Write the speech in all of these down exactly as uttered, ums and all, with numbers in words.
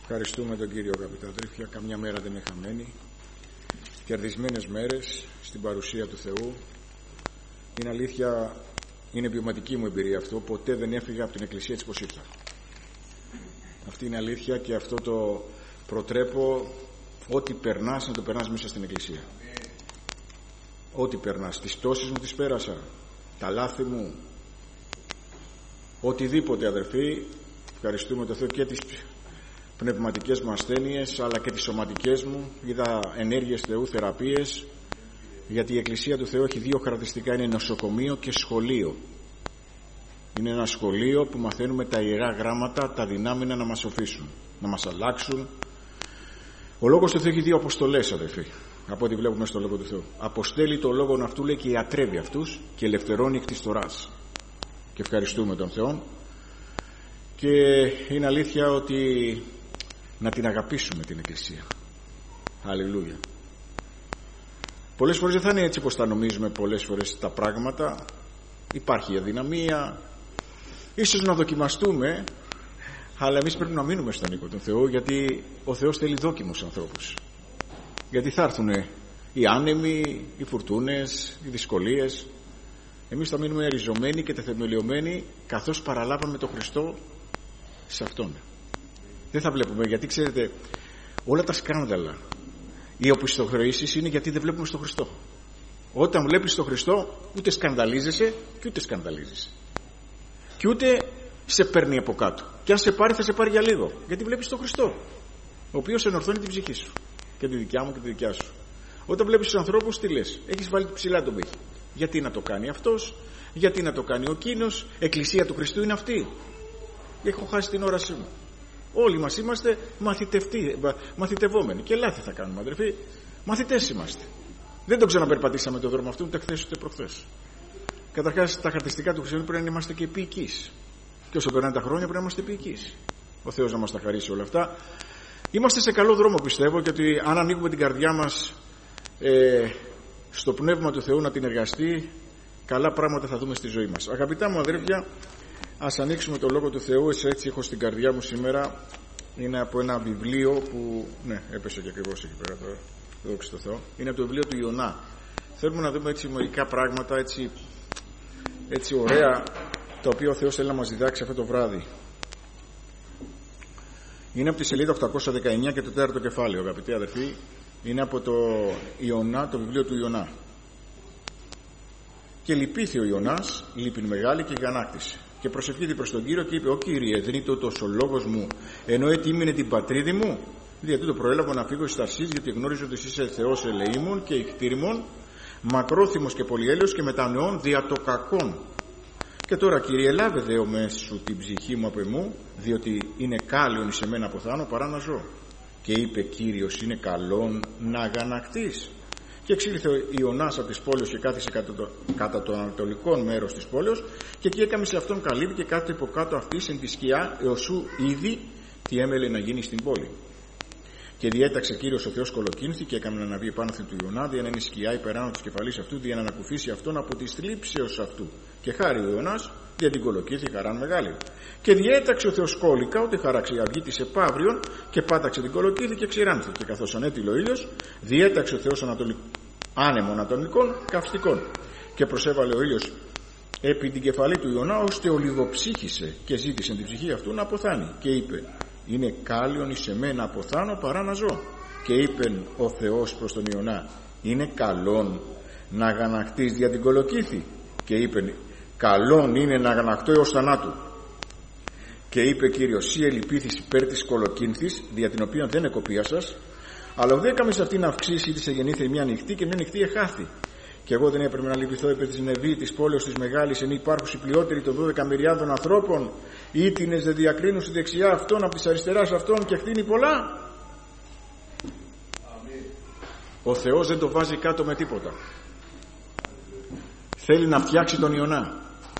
Ευχαριστούμε τον Κύριο, αγαπητά αδέρφια. Καμιά μέρα δεν είναι χαμένη. Κερδισμένες μέρες στην παρουσία του Θεού. Είναι αλήθεια, είναι βιωματική μου εμπειρία αυτό. Ποτέ δεν έφυγα από την Εκκλησία έτσι πως ήρθα. Αυτή είναι αλήθεια και αυτό το προτρέπω. Ό,τι περνάς να το περνάς μέσα στην Εκκλησία. Ό,τι περνάς. Τις πτώσεις μου τις πέρασα. Τα λάθη μου. Οτιδήποτε, αδερφοί. Ευχαριστούμε τον Θεό και τις πνευματικές μου ασθένειες αλλά και τις σωματικές μου. Είδα ενέργειες Θεού, θεραπείες, γιατί η Εκκλησία του Θεού έχει δύο χαρακτηριστικά: είναι νοσοκομείο και σχολείο. Είναι ένα σχολείο που μαθαίνουμε τα Ιερά Γράμματα, τα δυνάμενα να μας σοφήσουν, να μας αλλάξουν. Ο Λόγος του Θεού έχει δύο αποστολές, αδερφοί, από ό,τι βλέπουμε στο Λόγο του Θεού. Αποστέλει το Λόγο αυτού, λέει, και ιατρεύει αυτούς και ελευθερώνει εκ της τοράς. Και ευχαριστούμε τον Θεό. Και είναι αλήθεια ότι να την αγαπήσουμε την Εκκλησία. Αλληλούια. Πολλές φορές δεν θα είναι έτσι πως τα νομίζουμε πολλές φορές τα πράγματα. Υπάρχει αδυναμία. Ίσως να δοκιμαστούμε, αλλά εμείς πρέπει να μείνουμε στον οίκο του Θεού, γιατί ο Θεός θέλει δόκιμους ανθρώπους. Γιατί θα έρθουν οι άνεμοι, οι φουρτούνες, οι δυσκολίες. Εμείς θα μείνουμε ριζωμένοι και τεθεμελιωμένοι καθώς παραλάβαμε τον Χριστό σε Αυτόν. Δεν θα βλέπουμε, γιατί ξέρετε, όλα τα σκάνδαλα, οι οπισθοχωρήσεις είναι γιατί δεν βλέπουμε στον Χριστό. Όταν βλέπεις τον Χριστό, ούτε σκανδαλίζεσαι και ούτε σκανδαλίζεσαι. Και ούτε σε παίρνει από κάτω. Και αν σε πάρει, θα σε πάρει για λίγο. Γιατί βλέπεις τον Χριστό, ο οποίος ενορθώνει την ψυχή σου. Και τη δικιά μου και τη δικιά σου. Όταν βλέπεις τους ανθρώπους, τι λες? Έχεις βάλει ψηλά τον πύχη. Γιατί να το κάνει αυτός, γιατί να το κάνει ο εκείνος? Εκκλησία του Χριστού είναι αυτή. Έχω χάσει την όρασή μου. Όλοι μας είμαστε μαθητευόμενοι. Και λάθη θα κάνουμε, αδερφοί. Μαθητές είμαστε. Δεν το ξαναπερπατήσαμε το δρόμο αυτό ούτε χθες ούτε προχθές. Καταρχάς, τα χαρακτηριστικά του Χριστιανού πρέπει να είμαστε και επίοικείς. Και όσο περνάνε τα χρόνια πρέπει να είμαστε επίοικείς. Ο Θεός να μας τα χαρίσει όλα αυτά. Είμαστε σε καλό δρόμο, πιστεύω, γιατί αν ανοίγουμε την καρδιά μας ε, στο Πνεύμα του Θεού να την εργαστεί, καλά πράγματα θα δούμε στη ζωή μας. Αγαπητά μου αδέρφια, ας ανοίξουμε το Λόγο του Θεού. Έτσι έχω στην καρδιά μου σήμερα. Είναι από ένα βιβλίο που... Ναι, έπεσε και ακριβώς εκεί πέρα τώρα. Δόξα τω Θεώ. Είναι από το βιβλίο του Ιωνά. Θέλουμε να δούμε έτσι μερικά πράγματα έτσι, έτσι ωραία, τα οποία ο Θεός θέλει να μας διδάξει αυτό το βράδυ. Είναι από τη σελίδα οκτακόσια δεκαεννιά και το τέταρτο κεφάλαιο, αγαπητοί αδερφοί. Είναι από το Ιωνά, το βιβλίο του Ιωνά. Και λυπήθη ο Ιωνάς, λύπην μεγάλη, και γανάκτησε. Και προσευχήθη προς τον Κύριο και είπε: «Ω Κύριε, δρύει τούτος ο λόγος μου, ενώ ετοίμηνε την πατρίδη μου? Γιατί το προέλαβα να φύγω εις Ταρσής, γιατί γνώριζω ότι εσύ είσαι Θεός ελεήμων και ικτήριμων, μακρόθυμος και πολυέλεος και μετανοών δια το κακόν. Και τώρα, Κύριε, λάβε δε ο μέσου την ψυχή μου από εμού, διότι είναι κάλιον εις εμένα αποθάνω παρά να ζω». Και είπε: «Κύριος, είναι καλόν να αγανακτείς?» Και εξήλθε ο Ιωνάς από τις πόλεις και κάθισε κατά το, κατά το ανατολικό μέρος της πόλης, και εκεί έκαμε σε αυτόν καλύβη και κάτω υποκάτω αυτής εν τη σκιά, έως σου ήδη τι έμελε να γίνει στην πόλη. Και διέταξε Κύριος ο Θεός κολοκύνθη και έκαμε να αναβεί επάνω του Ιωνά, δια να είναι σκιά υπεράνω της κεφαλής αυτού, δια να ανακουφίσει αυτόν από τη θλίψεως αυτού. Και χάρη ο Ιωνάς, δια την κολοκύνθη χαράν μεγάλη. Και διέταξε ο Θεός κόλικα, ότι χαράξει η αυγή της επαύριον, και πάταξε την κολοκύνθη και ξηράνθη. Και καθώς ανέτειλε ο ήλιος, διέταξε ο Θεός ανατολικ... άνεμων ανατολικών καυστικών. Και προσέβαλε ο ήλιος επί την κεφαλή του Ιωνά, ώστε ολιγοψύχησε και ζήτησε την ψυχή αυτού να αποθάνει. Και είπε: «Είναι κάλιον εις εμένα αποθάνω παρά να ζω». Και είπεν ο Θεός προς τον Ιωνά: «Είναι καλόν να αγανακτείς δια την κολοκύθη?» Και είπεν: «Καλόν είναι να αγανακτώ έως θανάτου». Και είπε Κύριος: «Σύ ελυπήθης υπέρ της κολοκύνθης, δια την οποία δεν εκοπίασας, αλλά ουδέ έκαμες αυτή να αυξήσει, της εγεννήθη μια νυχτή και μια νυχτή εχάθη. Και εγώ δεν έπρεπε να λυπηθώ επί της Νεβή, της πόλεως της μεγάλης, εν υπάρχουσι πλειότεροι των δώδεκα μυριάδων ανθρώπων, ήτινες δε διακρίνουν στη δεξιά αυτών από της αριστεράς αυτών και χτίνει πολλά». Αμήν. Ο Θεός δεν το βάζει κάτω με τίποτα. Θέλει να φτιάξει τον Ιωνά.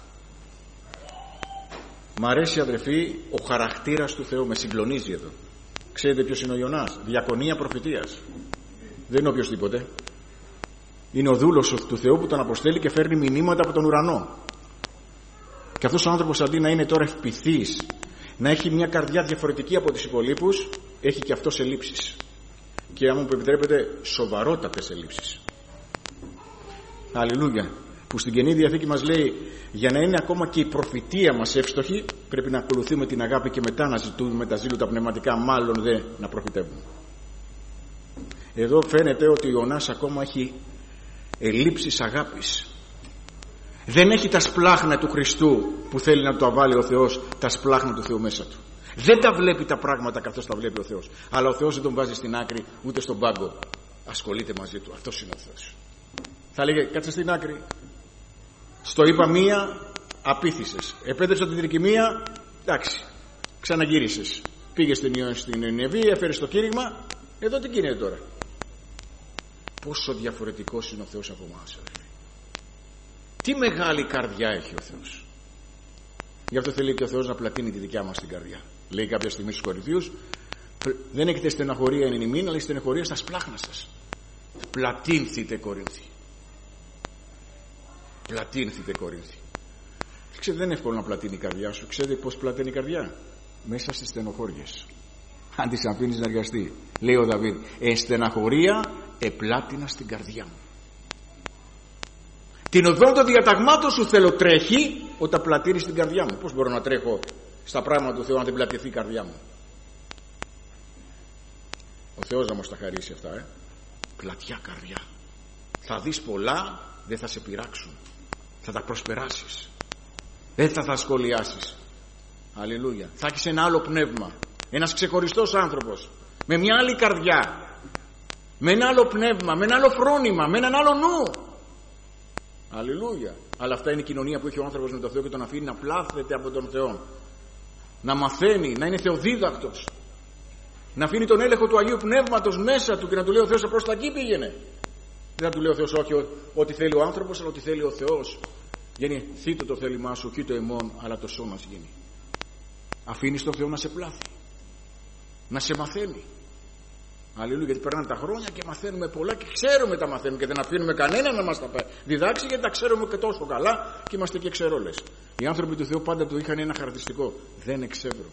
Μ' αρέσει, αδερφοί, ο χαρακτήρας του Θεού, με συγκλονίζει εδώ. Ξέρετε ποιος είναι ο Ιωνάς? Διακονία προφητείας. Δεν είναι οποιοσδήποτε. Είναι ο δούλος του Θεού που τον αποστέλει και φέρνει μηνύματα από τον ουρανό. Και αυτός ο άνθρωπος, αντί να είναι τώρα ευπηθής, να έχει μια καρδιά διαφορετική από τις υπολείπους, έχει και αυτός ελλείψεις. Και αν μου επιτρέπετε, σοβαρότατες ελλείψεις. Αλληλούια. Που στην Καινή Διαθήκη μας λέει, για να είναι ακόμα και η προφητεία μας εύστοχη, πρέπει να ακολουθούμε την αγάπη και μετά να ζητούμε με τα ζήλου τα πνευματικά, μάλλον δε να προφητεύουμε. Εδώ φαίνεται ότι ο Ιωνάς ακόμα έχει ελλείψεις αγάπης. Δεν έχει τα σπλάχνα του Χριστού που θέλει να το αβάλει ο Θεός, τα σπλάχνα του Θεού μέσα του. Δεν τα βλέπει τα πράγματα καθώς τα βλέπει ο Θεός. Αλλά ο Θεός δεν τον βάζει στην άκρη ούτε στον πάγκο. Ασχολείται μαζί του. Αυτός είναι ο Θεός. Θα λέγε, κάτσε στην άκρη. Στο είπα μία, απήθησες. Επέτρεψα την τρικυμία, εντάξει, ξαναγύρισες. Πήγες στην Νινεβή, έφερες το κήρυγμα. Εδώ τι γίνεται τώρα? Πόσο διαφορετικός είναι ο Θεός από εμάς. Τι μεγάλη καρδιά έχει ο Θεός. Γι' αυτό θέλει και ο Θεός να πλατείνει τη δικιά μας την καρδιά. Λέει κάποια στιγμή στους Κορινθίους, δεν έχετε στεναχωρία εν ημίν, αλλά η στεναχωρία στα σπλάχνα σας. Πλατείνθητε Κορίνθοι. Πλατείνθητε Κορίνθοι. Ξέρετε, δεν είναι εύκολο να πλατείνει η καρδιά σου. Ξέρετε πώς πλατείνει η καρδιά? Μέσα στις στενοχώριες. Αν τις αφήνεις να εργαστεί. Λέει ο Δαβίδ, εν στεναχωρία επλάτινα στην καρδιά μου. Την οδόν των διαταγμάτων σου θέλω τρέχει όταν πλατείνει στην καρδιά μου. Πώς μπορώ να τρέχω στα πράγματα του Θεού αν δεν πλατηθεί η καρδιά μου? Ο Θεός να μας τα χαρίσει αυτά, ε. Πλατιά καρδιά. Θα δεις πολλά, δεν θα σε πειράξουν. Θα τα προσπεράσεις. Δεν θα τα σχολιάσεις. Αλληλούια. Θα έχεις ένα άλλο πνεύμα. Ένας ξεχωριστός άνθρωπος. Με μια άλλη καρδιά. Με ένα άλλο πνεύμα. Με ένα άλλο φρόνημα. Με έναν άλλο νου. Αλληλούια. Αλλά αυτά είναι η κοινωνία που έχει ο άνθρωπος με τον Θεό και τον αφήνει να πλάθεται από τον Θεό. Να μαθαίνει, να είναι θεοδίδακτος. Να αφήνει τον έλεγχο του Αγίου Πνεύματος μέσα του και να του λέει ο Θεός προς τα εκεί πήγαινε. Δεν θα του λέει ο Θεός όχι ό,τι θέλει ο άνθρωπος, αλλά ό,τι θέλει ο Θεός. Γίνει θύτω το θέλημά σου, όχι το εμών, αλλά το σώμα γίνει. Αφήνεις τον Θεό να σε πλάθει. Να σε μαθαίνει. Αλληλούια, γιατί περνάνε τα χρόνια και μαθαίνουμε πολλά και ξέρουμε τα μαθαίνουμε και δεν αφήνουμε κανένα να μας τα διδάξει, γιατί τα ξέρουμε και τόσο καλά και είμαστε και ξερόλες. Οι άνθρωποι του Θεού πάντα του είχαν ένα χαρακτηριστικό. Δεν εξεύρω.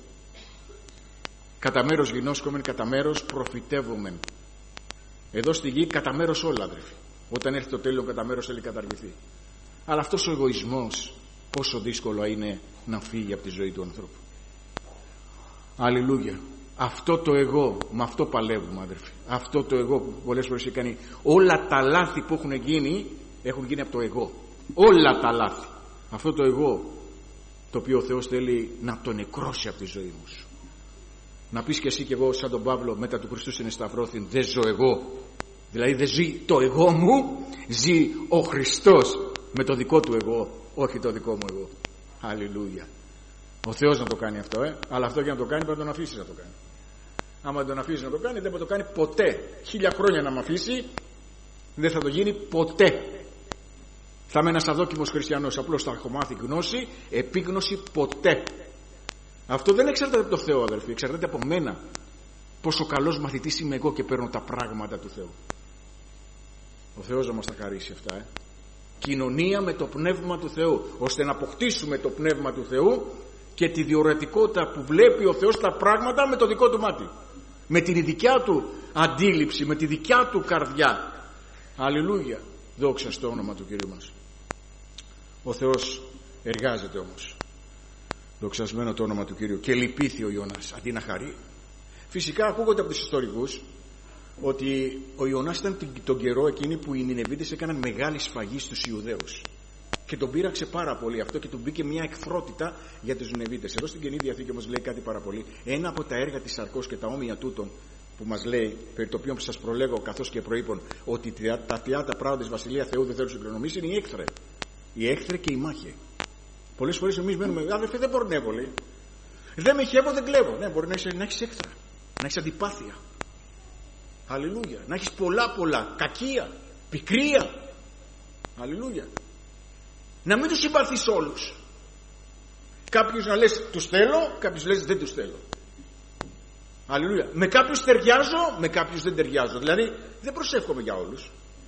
Κατά μέρος γινώσκομεν, κατά μέρος προφητεύομεν. Εδώ στη γη κατά μέρος όλα, αδερφοί. Όταν έρθει το τέλειο, κατά μέρος θέλει καταργηθεί. Αλλά αυτός ο εγωισμός, πόσο δύσκολο είναι να φύγει από τη ζωή του ανθρώπου. Αλληλούια. Αυτό το εγώ, με αυτό παλεύουμε, αδερφοί. Αυτό το εγώ που πολλές φορές έχει κάνει. Όλα τα λάθη που έχουν γίνει, έχουν γίνει από το εγώ. Όλα τα λάθη. Αυτό το εγώ, το οποίο ο Θεός θέλει να το νεκρώσει από τη ζωή μου. Να πεις και εσύ και εγώ σαν τον Παύλο, μετά του Χριστού στην Σταυρώθην, δεν ζω εγώ. Δηλαδή δεν ζει το εγώ μου, ζει ο Χριστός με το δικό του εγώ, όχι το δικό μου εγώ. Αλληλούια. Ο Θεός να το κάνει αυτό, ε. Αλλά αυτό για να το κάνει πρέπει να τον αφήσει να το κάνει. Άμα τον αφήσει να το κάνει, δεν θα το κάνει ποτέ. Χίλια χρόνια να με αφήσει, δεν θα το γίνει ποτέ. Θα είμαι ένας αδόκιμος χριστιανός, απλώς θα έχω μάθει γνώση, επίγνωση ποτέ. Αυτό δεν εξαρτάται από το Θεό, αδελφοί, εξαρτάται από μένα. Πόσο καλός μαθητής είμαι εγώ και παίρνω τα πράγματα του Θεού. Ο Θεός να μας τα χαρίσει αυτά, ε. Κοινωνία με το πνεύμα του Θεού, ώστε να αποκτήσουμε το πνεύμα του Θεού και τη διορατικότητα που βλέπει ο Θεός τα πράγματα με το δικό του μάτι, με την δικιά του αντίληψη, με τη δικιά του καρδιά. Αλληλούια. Δόξα στο όνομα του Κυρίου μας. Ο Θεός εργάζεται όμως. Δοξασμένο το όνομα του Κυρίου. Και λυπήθη ο Ιωνάς αντί να χαρεί. Φυσικά ακούγονται από τους ιστορικούς ότι ο Ιωνάς ήταν τον καιρό εκείνη που οι Νινεβίτες έκαναν μεγάλη σφαγή στους Ιουδαίους και τον πείραξε πάρα πολύ αυτό και του μπήκε μια εκφρότητα για τους Νινεβίτες. Εδώ στην Καινή Διαθήκη όμως λέει κάτι πάρα πολύ. Ένα από τα έργα της σαρκός και τα όμοια τούτων που μας λέει, περί το οποίο σας προλέγω καθώς και προείπων, ότι τα θειάτα πράγματα της Βασιλεία Θεού δεν θέλουν συγκλονομήσει, είναι η έχθρε. Η έχθρε και η μάχη. Πολλές φορές εμείς μένουμε, αδερφέ, δεν πορνεύω, λέει. Δεν με χαίρω, δεν κλέβω. Ναι, μπορεί να έχεις, να έχεις έχθρα, να έχεις αντιπάθεια. Αλληλούια. Να έχεις πολλά πολλά κακία, πικρία. Αλληλούια. Να μην τους συμπαθείς όλους. Κάποιους να λες τους θέλω, κάποιους λες δεν τους θέλω. Αλληλούια. Με κάποιους ταιριάζω, με κάποιους δεν ταιριάζω. Δηλαδή δεν προσεύχομαι για όλους.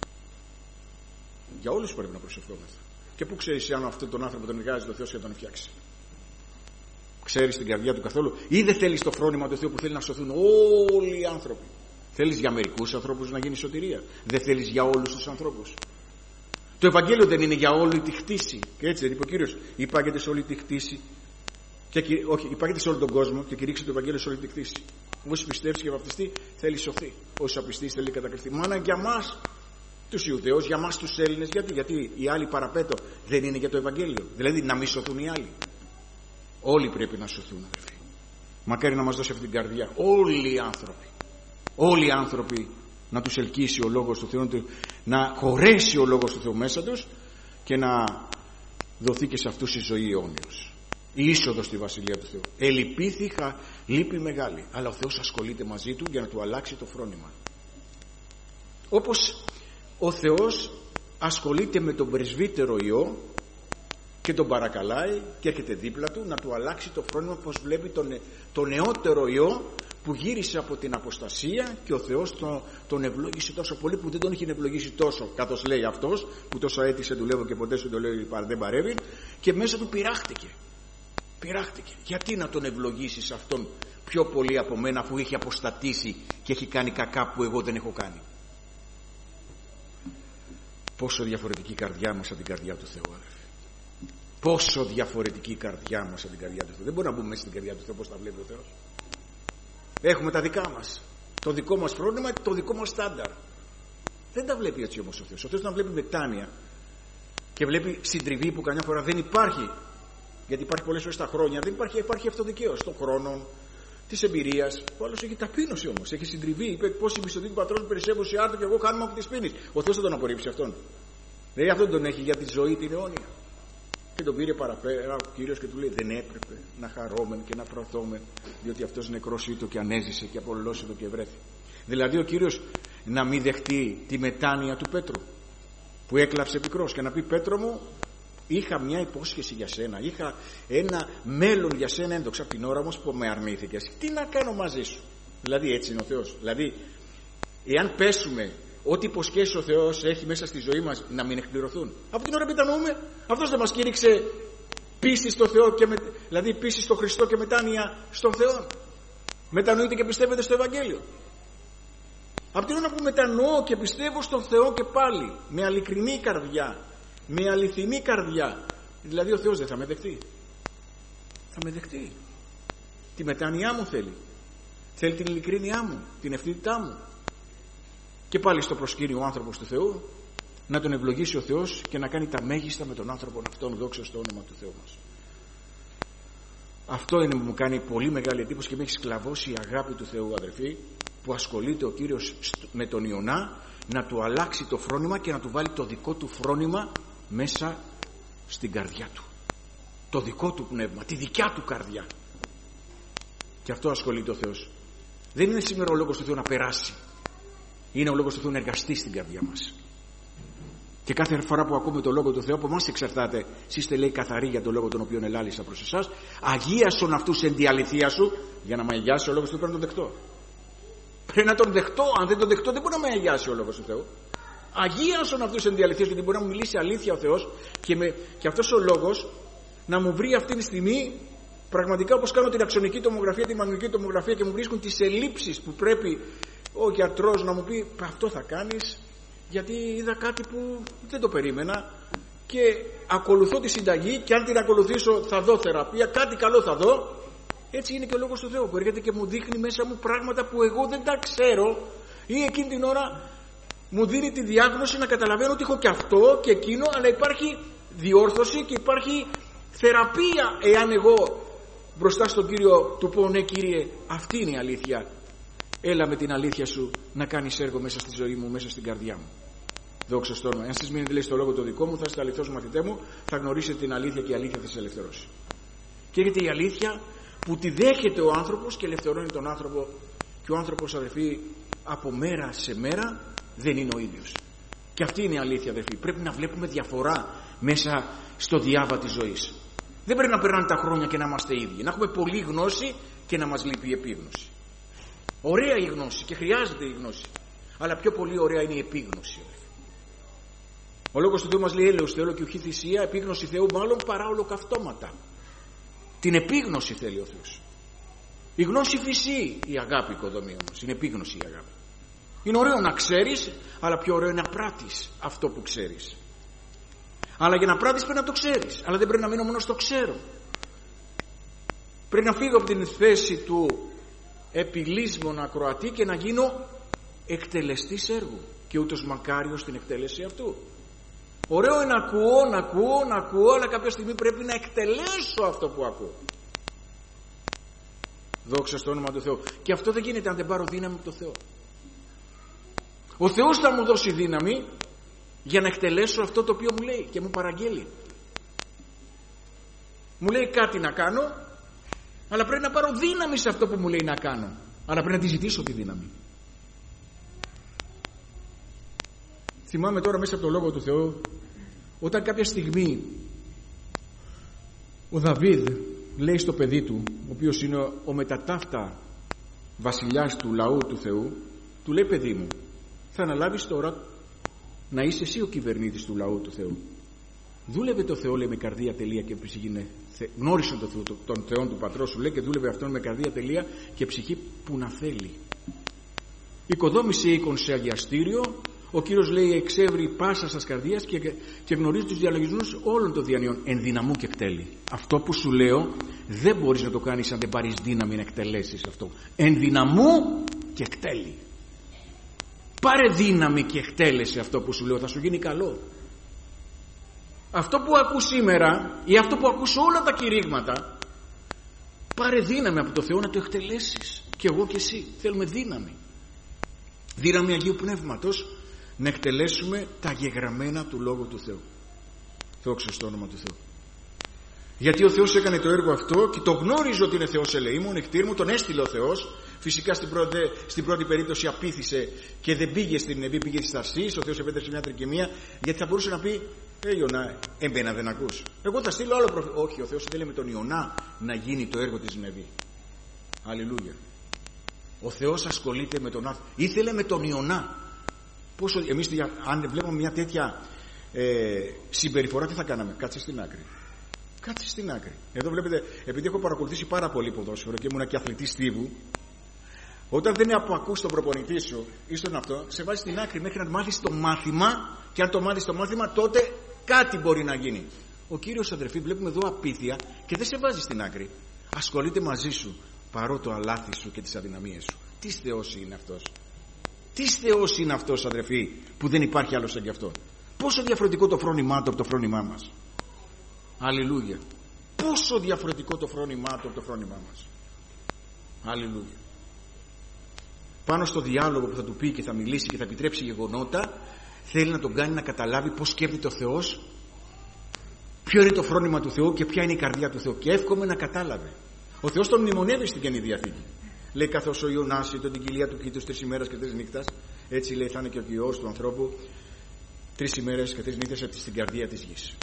Για όλους πρέπει να προσευχόμαστε. Και πού ξέρεις αν αυτόν τον άνθρωπο τον εργάζει το Θεός και τον φτιάξει? ξέρεις την καρδιά του καθόλου? Ή δεν θέλεις το φρόνημα του Θεού που θέλει να σωθούν όλοι οι άνθρωποι? Θέλεις για μερικούς ανθρώπους να γίνει σωτηρία, δεν θέλεις για όλους τους ανθρώπους. Το Ευαγγέλιο δεν είναι για όλη τη χτίση. Και έτσι δεν είπε ο Κύριος? Υπάγεται σε όλη τη χτίση. Και, όχι, υπάγεται σε όλο τον κόσμο και κηρύξε το Ευαγγέλιο σε όλη τη χτίση. Όσοι πιστεύει και βαπτιστεί θέλει σωθεί. Όσοι απιστεί θέλει κατακριθεί. Μάνα για μας τους Ιουδαίους, για μας τους Έλληνες. Γιατί? Γιατί οι άλλοι παραπέτω δεν είναι για το Ευαγγέλιο? Δηλαδή να μην σωθούν οι άλλοι? Όλοι πρέπει να σωθούν, αδερφοί. Μακάρι να μας δώσει αυτή την καρδιά. Όλοι οι άνθρωποι. Όλοι οι άνθρωποι να τους ελκύσει ο Λόγος του Θεού, να χωρέσει ο Λόγος του Θεού μέσα τους και να δοθεί και σε αυτούς η ζωή αιώνιος. Η είσοδος στη Βασιλεία του Θεού. Ελυπήθηκα λύπη μεγάλη, αλλά ο Θεός ασχολείται μαζί του για να του αλλάξει το φρόνημα. Όπως ο Θεός ασχολείται με τον πρεσβύτερο ιό και τον παρακαλάει και έρχεται δίπλα του να του αλλάξει το φρόνημα, πως βλέπει τον, τον νεότερο ιό που γύρισε από την αποστασία και ο Θεός τον, τον ευλόγησε τόσο πολύ που δεν τον είχε ευλογήσει τόσο, καθώς λέει αυτός που τόσα έτη σε δουλεύω και ποτέ σου το λέει δεν παρεύει, και μέσα του πειράχτηκε. Πειράχτηκε. Γιατί να τον ευλογήσεις αυτόν πιο πολύ από μένα, αφού έχει αποστατήσει και έχει κάνει κακά που εγώ δεν έχω κάνει? Πόσο διαφορετική η καρδιά μας από την καρδιά του Θεού, αδερφοί. Πόσο διαφορετική η καρδιά μας από την καρδιά του Θεού. Δεν μπορούμε να μπούμε μέσα στην καρδιά του Θεού όπως τα βλέπει ο Θεός. Έχουμε τα δικά μας, το δικό μας πρόβλημα, το δικό μας στάνταρ. Δεν τα βλέπει έτσι όμως ο Θεός. Ο Θεός να βλέπει μετάνοια και βλέπει συντριβή που καμιά φορά δεν υπάρχει. Γιατί υπάρχει πολλές φορές στα χρόνια, δεν υπάρχει, υπάρχει αυτοδικαίωση των χρόνων, της εμπειρίας. Ο άλλος έχει ταπείνωση όμως, έχει συντριβή. Είπε πώς η μισθωτή του πατρός περισσεύω σε άρτο και εγώ χάνουμε από τις πίνεις. Ο Θεός θα τον απορρίψει αυτόν. Δηλαδή αυτόν τον έχει για τη ζωή την αιώνια. Και τον πήρε παραπέρα ο Κύριος και του λέει: δεν έπρεπε να χαρόμεν και να προωθόμεν, διότι αυτός νεκρός ήτο και ανέζησε και απολυλώσσε το και βρέθη. Δηλαδή ο Κύριος να μην δεχτεί τη μετάνοια του Πέτρου που έκλαψε πικρός και να πει: Πέτρο μου, είχα μια υπόσχεση για σένα, είχα ένα μέλλον για σένα ένδοξα, από την ώρα όμως που με αρνήθηκες, τι να κάνω μαζί σου? Δηλαδή έτσι είναι ο Θεός. Δηλαδή εάν πέσουμε, ό,τι υποσχέσεις ο Θεός έχει μέσα στη ζωή μας να μην εκπληρωθούν, από την ώρα που μετανοούμε, αυτός δεν μας κήρυξε πίστη στο Θεό και με, δηλαδή πίστη στο Χριστό και μετάνοια στο Θεό? Μετανοείτε και πιστεύετε στο Ευαγγέλιο. Από την ώρα που μετανοώ και πιστεύω στον Θεό και πάλι με ειλικρινή καρδιά, με αληθινή καρδιά, δηλαδή ο Θεός δεν θα με δεχτεί? Θα με δεχτεί. Τη μετάνοιά μου θέλει. Θέλει την ειλικρίνειά μου, την ευθύτητά μου. Και πάλι στο προσκύνει ο άνθρωπος του Θεού να τον ευλογήσει ο Θεός και να κάνει τα μέγιστα με τον άνθρωπο αυτόν, δόξα στο όνομα του Θεού μας. Αυτό είναι που μου κάνει πολύ μεγάλη εντύπωση και με έχει σκλαβώσει η αγάπη του Θεού, αδερφοί, που ασχολείται ο Κύριος με τον Ιωνά να του αλλάξει το φρόνημα και να του βάλει το δικό του φρόνημα μέσα στην καρδιά του, το δικό του πνεύμα, τη δικιά του καρδιά. Και αυτό ασχολείται ο Θεός. Δεν είναι σήμερα ο λόγος του Θεού να περάσει, είναι ο λόγος του Θεού να εργαστεί στην καρδιά μας. Και κάθε φορά που ακούμε το λόγο του Θεού, από εμάς εξαρτάται. Εσείς λέει καθαρή για τον λόγο τον οποίο ελάλησα προς εσάς, αγίασον αυτούς εν τη αληθεία σου. Για να με αγιάσει ο λόγος του Θεού πρέπει να τον δεχτώ. Πρέπει να τον δεχτώ. Αν δεν τον δεχτώ, δεν μπορεί να με αγιάσει ο λόγος του Θεού. Αγίασον αυτούς εν τη αληθεία σου, γιατί μπορεί να μου μιλήσει αλήθεια ο Θεός και, με, και αυτός ο λόγος να μου βρει αυτή τη στιγμή πραγματικά, όπως κάνω την αξονική τομογραφία, τη μαγνητική τομογραφία και μου βρίσκουν τις ελλείψεις που πρέπει ο γιατρός να μου πει αυτό θα κάνεις, γιατί είδα κάτι που δεν το περίμενα και ακολουθώ τη συνταγή και αν την ακολουθήσω θα δω θεραπεία, κάτι καλό θα δω. Έτσι είναι και ο λόγος του Θεού που έρχεται και μου δείχνει μέσα μου πράγματα που εγώ δεν τα ξέρω, ή εκείνη την ώρα μου δίνει τη διάγνωση να καταλαβαίνω ότι έχω και αυτό και εκείνο, αλλά υπάρχει διόρθωση και υπάρχει θεραπεία εάν εγώ μπροστά στον Κύριο του πω ναι Κύριε, αυτή είναι η αλήθεια, έλα με την αλήθεια σου να κάνεις έργο μέσα στη ζωή μου, μέσα στην καρδιά μου. Δόξα στο όνομα. Αν εσείς μείνετε λέει στο λόγο το δικό μου, θα είστε αληθώς μαθητέ μου, θα γνωρίσετε την αλήθεια και η αλήθεια θα σας ελευθερώσει. Και έρχεται η αλήθεια που τη δέχεται ο άνθρωπος και ελευθερώνει τον άνθρωπο, και ο άνθρωπος, αδερφοί, από μέρα σε μέρα δεν είναι ο ίδιος. Και αυτή είναι η αλήθεια, αδερφοί. Πρέπει να βλέπουμε διαφορά μέσα στο διάβα της ζωής. Δεν πρέπει να περνάνε τα χρόνια και να είμαστε ίδιοι. Να έχουμε πολλή γνώση και να μας λείπει η επίγνωση. Ωραία η γνώση και χρειάζεται η γνώση, αλλά πιο πολύ ωραία είναι η επίγνωση. Ο λόγος του Θεού μας λέει έλεος θέλω και ουχή θυσία, επίγνωση Θεού μάλλον παρά ολοκαυτώματα. Την επίγνωση θέλει ο Θεός. Η γνώση φυσεί, η αγάπη οικοδομή όμως. Είναι επίγνωση η αγάπη. Είναι ωραίο να ξέρεις, αλλά πιο ωραίο είναι να πράττεις αυτό που ξέρεις. Αλλά για να πράττεις πρέπει να το ξέρεις. Αλλά δεν πρέπει να μείνω μόνο στο ξέρω. Πρέπει να φύγω από την θέση του επιλύσμων ακροατή και να γίνω εκτελεστής έργου. Και ούτως μακάριος στην εκτέλεση αυτού. Ωραίο είναι να ακούω, να ακούω, να ακούω, αλλά κάποια στιγμή πρέπει να εκτελέσω αυτό που ακούω. Δόξα στο όνομα του Θεού. Και αυτό δεν γίνεται αν δεν πάρω δύναμη από το Θεό. Ο Θεός θα μου δώσει δύναμη για να εκτελέσω αυτό το οποίο μου λέει και μου παραγγέλει. Μου λέει κάτι να κάνω, αλλά πρέπει να πάρω δύναμη σε αυτό που μου λέει να κάνω. Αλλά πρέπει να τη ζητήσω τη δύναμη. Θυμάμαι τώρα μέσα από το Λόγο του Θεού, όταν κάποια στιγμή ο Δαβίδ λέει στο παιδί του, ο οποίος είναι ο μεταταύτα βασιλιάς του λαού του Θεού, του λέει, παιδί μου, θα αναλάβεις τώρα να είσαι εσύ ο κυβερνήτης του λαού του Θεού. Δούλευε το Θεό, λέει, με καρδία τελεία και ψυχή. Γνώρισαν τον Θεό, τον Θεό του πατρός σου, λέει, και δούλευε αυτόν με καρδία τελεία και ψυχή που να θέλει. Οικοδόμησε οίκον σε αγιαστήριο. Ο Κύριος, λέει, εξεύρει πάσα σας καρδίας και, και γνωρίζει τους διαλογισμούς όλων των διανοιών. Εν δυναμού και εκτέλει. Αυτό που σου λέω δεν μπορείς να το κάνεις αν δεν πάρεις δύναμη να εκτελέσεις αυτό. Εν δυναμού και εκτέλει. Πάρε δύναμη και εκτέλεσε αυτό που σου λέω, θα σου γίνει καλό. Αυτό που ακούς σήμερα ή αυτό που ακούς όλα τα κηρύγματα, πάρε δύναμη από το Θεό να το εκτελέσεις. Και εγώ και εσύ θέλουμε δύναμη. Δύναμη Αγίου Πνεύματος να εκτελέσουμε τα γεγραμμένα του Λόγου του Θεού. Δόξα στο όνομα του Θεού. Γιατί ο Θεός έκανε το έργο αυτό και το γνώριζε ότι είναι Θεός ελεήμων, εκτήρμου, τον έστειλε ο Θεός. Φυσικά στην πρώτη, στην πρώτη περίπτωση απήθησε και δεν πήγε στην Νεβή, πήγε στις Ταρσής. Ο Θεός επέτρεψε μια τρικυμία, γιατί θα μπορούσε να πει, Ε Ιωνά, εμένα δεν ακούς. Εγώ θα στείλω άλλο προφήτη. Όχι, ο Θεός ήθελε με τον Ιωνά να γίνει το έργο της Νεβή. Αλληλούια. Ο Θεός ασχολείται με τον άνθρωπο. Ήθελε με τον Ιωνά. Πόσο, εμείς αν βλέπουμε μια τέτοια ε, συμπεριφορά, τι θα κάναμε? Κάτσε στην άκρη. Κάτσε στην άκρη. Εδώ βλέπετε, επειδή έχω παρακολουθήσει πάρα πολύ ποδόσφαιρο και ήμουν και αθλητής στίβου, όταν δεν απακούς τον προπονητή σου ή στον αυτό, σε βάζει στην άκρη μέχρι να μάθεις το μάθημα, και αν το μάθεις το μάθημα, τότε κάτι μπορεί να γίνει. Ο Κύριος, αδερφοί, βλέπουμε εδώ απίθεια και δεν σε βάζει στην άκρη. Ασχολείται μαζί σου, παρό το αλάθη σου και τις αδυναμίες σου. Τι Θεός είναι αυτός? Τι Θεός είναι αυτός, αδερφοί, που δεν υπάρχει άλλος σαν κι αυτό? Πόσο διαφορετικό το φρόνημά του από το φρόνημά μας. Αλληλούια. Πόσο διαφορετικό το φρόνημά του από το φρόνημά μας. Αλληλούια. Πάνω στο διάλογο που θα του πει και θα μιλήσει και θα επιτρέψει γεγονότα, θέλει να τον κάνει να καταλάβει πώς σκέφτεται ο Θεός, ποιο είναι το φρόνημα του Θεού και ποια είναι η καρδιά του Θεού. Και εύχομαι να κατάλαβε. Ο Θεός τον μνημονεύει στην Καινή Διαθήκη. Λέει, καθώς ο Ιωνάς ήταν την κοιλία του κήτους τρεις ημέρες και τρεις νύχτας, έτσι, λέει, θα είναι και ο Υιός του ανθρώπου τρεις ημέρες και τρεις νύχτες στην καρδία της γης.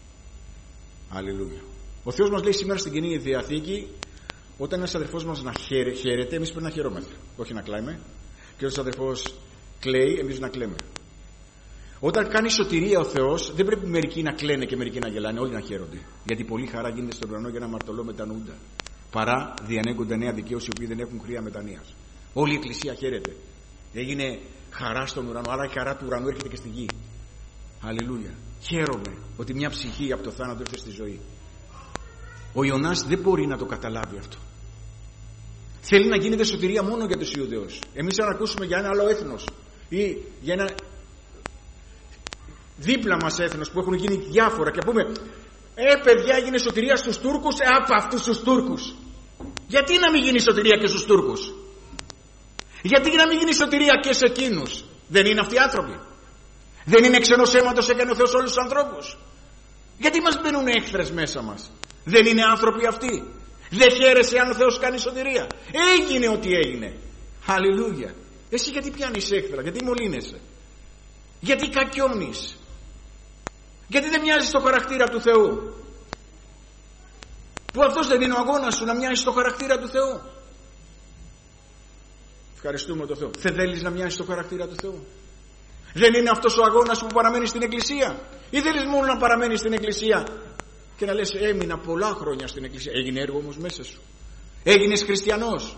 Αλληλούια. Ο Θεός μας λέει σήμερα στην Καινή Διαθήκη, όταν ένας αδερφός μας να χαίρε, χαίρεται, εμείς πρέπει να χαιρόμαστε, όχι να κλαίμε. Και όταν ο αδερφός κλαίει, εμείς να κλαίμε. Όταν κάνει σωτηρία ο Θεός, δεν πρέπει μερικοί να κλαίνε και μερικοί να γελάνε, όλοι να χαίρονται. Γιατί πολύ χαρά γίνεται στον ουρανό για ένα μαρτωλό μετανοούντα. Παρά διανέκονται νέα δικαίωση οι οποίοι δεν έχουν χρειά μετανοίας. Όλη η Εκκλησία χαίρεται. Έγινε χαρά στον ουρανό, αλλά η χαρά του ουρανού έρχεται και στη γη. Αλληλούια. Χαίρομαι ότι μια ψυχή από το θάνατο ήρθε στη ζωή. Ο Ιωνάς δεν μπορεί να το καταλάβει αυτό. Θέλει να γίνεται σωτηρία μόνο για τους Ιουδαίους. Εμείς αν ακούσουμε για ένα άλλο έθνος ή για ένα δίπλα μας έθνος που έχουν γίνει διάφορα και πούμε, Ε παιδιά, έγινε σωτηρία στους Τούρκους, ε από αυτούς τους Τούρκους. Γιατί να μην γίνει σωτηρία και στους Τούρκους? Γιατί να μην γίνει σωτηρία και σε εκείνους? Δεν είναι αυτοί οι άνθρωποι? Δεν είναι ξενός αίματος έκανε ο Θεός όλους τους ανθρώπους? Γιατί μας μπαίνουν έχθρες μέσα μας? Δεν είναι άνθρωποι αυτοί? Δεν χαίρεσαι αν ο Θεός κάνει σωτηρία? Έγινε ό,τι έγινε. Αλληλούια. Εσύ γιατί πιάνεις έχθρα? Γιατί μολύνεσαι? Γιατί κακιώνεις? Γιατί δεν μοιάζεις στο χαρακτήρα του Θεού? Που αυτός δεν είναι ο αγώνας σου, να μοιάζεις στο χαρακτήρα του Θεού? Ευχαριστούμε τον Θεό. Δεν θέλεις να μοιάζεις στο χαρακτήρα του Θεού? Δεν είναι αυτός ο αγώνας που παραμένεις στην Εκκλησία? Ή θέλεις μόνο να παραμένεις στην Εκκλησία και να λες έμεινα πολλά χρόνια στην εκκλησία. Έγινε έργο όμως μέσα σου? Έγινες χριστιανός?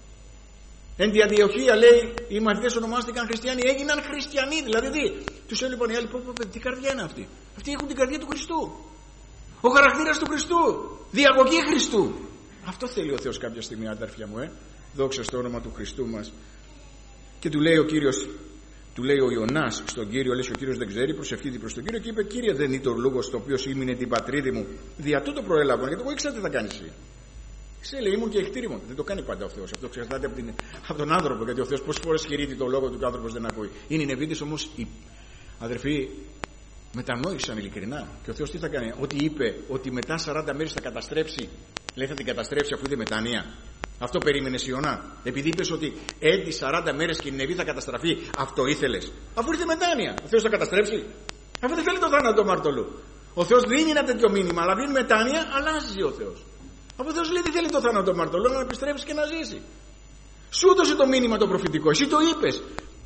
Εν τη Αντιοχία λέει οι μαθητές ονομάστηκαν χριστιανοί. Έγιναν χριστιανοί. Δηλαδή τι? Τους έλειπαν οι άλλοι, πω, πω, πω, τι καρδιά είναι αυτή? Αυτοί έχουν την καρδιά του Χριστού. Ο χαρακτήρας του Χριστού. Διαγωγή Χριστού. Αυτό θέλει ο Θεός κάποια στιγμή, αδέρφια μου, ε. Δόξα στο όνομα του Χριστού μας. Και του λέει ο Κύριος, του λέει ο Ιωνάς στον Κύριο, λέει ο Κύριος δεν ξέρει, προσευχήθη προς τον Κύριο και είπε: Κύριε, δεν είναι το λόγος το οποίο ήμουν την πατρίδη μου, δια τούτο προέλαβαν, γιατί εγώ ήξερα τι θα κάνει εσύ. Σε λέει ήμουν και εκτήρημον. Δεν το κάνει πάντα ο Θεός. Αυτό εξαρτάται από, την, από τον άνθρωπο, γιατί ο Θεός πόσες φορές χειρίζει το λόγο του και ο άνθρωπος δεν ακούει. Είναι οι Νεβίτες όμως, οι αδερφοί μετανόησαν ειλικρινά. Και ο Θεός τι θα κάνει? Ότι είπε ότι μετά σαράντα μέρες θα καταστρέψει, λέει θα την καταστρέψει αφού είδε μετάνοια. Αυτό περίμενες Ιωνά? Επειδή είπες ότι έντι σαράντα μέρες και η Νεβή θα καταστραφεί, αυτό ήθελες? Αφού ήρθε μετάνοια, ο Θεός θα καταστρέψει? Αφού δεν θέλει το θάνατο του αμαρτωλού. Ο Θεός δίνει ένα τέτοιο μήνυμα, αλλά δίνει μετάνοια, αλλάζει ο Θεός. Αφού ο Θεός λέει δεν θέλει το θάνατο του αμαρτωλού, να επιστρέψει και να ζήσει. Σου έδωσε το μήνυμα το προφητικό, εσύ το είπες.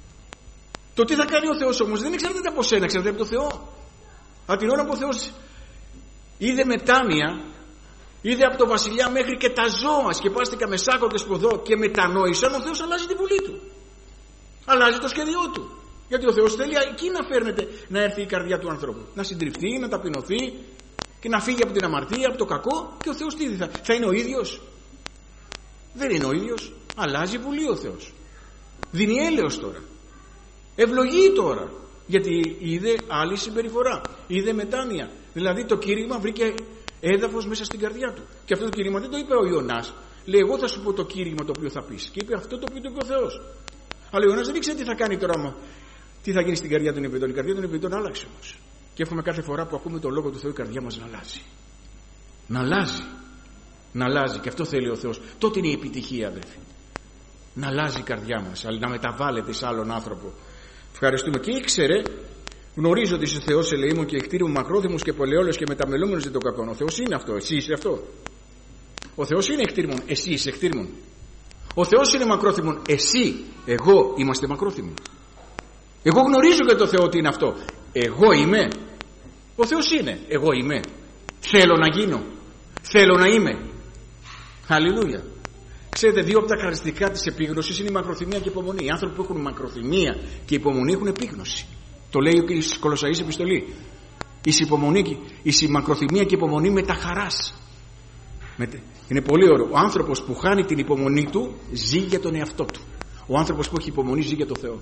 Το τι θα κάνει ο Θεός όμως δεν εξαρτάται από σένα, εξαρτάται από το Θεό. Από την ώρα που ο Θεός είδε μετάνοια, είδε από το βασιλιά μέχρι και τα ζώα σκεπάστηκα με σάκο και σποδό και μετανόησαν, ο Θεός αλλάζει τη βουλή του. Αλλάζει το σχέδιό του. Γιατί ο Θεός θέλει εκεί να φέρνεται, να έρθει η καρδιά του ανθρώπου. Να συντριφθεί, να ταπεινωθεί και να φύγει από την αμαρτία, από το κακό. Και ο Θεός τι θα, θα είναι ο ίδιος? Δεν είναι ο ίδιος. Αλλάζει βουλή ο Θεός. Δίνει έλεος τώρα. Ευλογεί τώρα. Γιατί είδε άλλη συμπεριφορά. Είδε μετάνοια. Δηλαδή το κήρυγμα βρήκε έδαφος μέσα στην καρδιά του. Και αυτό το κήρυγμα δεν το είπε ο Ιωνάς. Λέει εγώ θα σου πω το κήρυγμα το οποίο θα πεις. Και είπε αυτό το οποίο το είπε ο Θεός. Αλλά ο Ιωνάς δεν ήξερε τι θα κάνει τώρα. Τι θα γίνει στην καρδιά των Νεβιτών. Η καρδιά των Νεβιτών άλλαξε όμως. Και εύχομαι κάθε φορά που ακούμε το λόγο του Θεού η καρδιά μας να αλλάζει. Να αλλάζει. Να αλλάζει. Και αυτό θέλει ο Θεός. Τότε είναι η επιτυχία, αδερφοί. Να αλλάζει η καρδιά μας. Αλλά να μεταβάλλεται σε άλλον άνθρωπο. Ευχαριστούμε. Και ήξερε, γνωρίζοντα ο Θεός ελεήμων και εκτήριμων μακρόθυμους και πολεόλος και μεταμελούμενος δεν το κακόν. Ο Θεός είναι αυτό. Εσύ είσαι αυτό. Ο Θεός είναι εκτήριμων. Εσύ είσαι εκτήριμων. Ο Θεός είναι μακρόθυμων. Εσύ, εγώ είμαστε μακρόθυμοι. Εγώ γνωρίζω για το Θεό ότι είναι αυτό. Εγώ είμαι. Ο Θεός είναι. Εγώ είμαι. Θέλω να γίνω. Θέλω να είμαι. Αλληλούια. Ξέρετε, δύο από τα χαρακτηριστικά της επίγνωσης είναι η μακροθυμία και η υπομονή. Οι άνθρωποι που έχουν μακροθυμία και υπομονή έχουν επίγνωση. Το λέει και η Κολοσσαής επιστολή. Η υπομονή, η μακροθυμία και η υπομονή με τα χαράς. Είναι πολύ ωραίο. Ο άνθρωπος που χάνει την υπομονή του ζει για τον εαυτό του. Ο άνθρωπος που έχει υπομονή ζει για τον Θεό.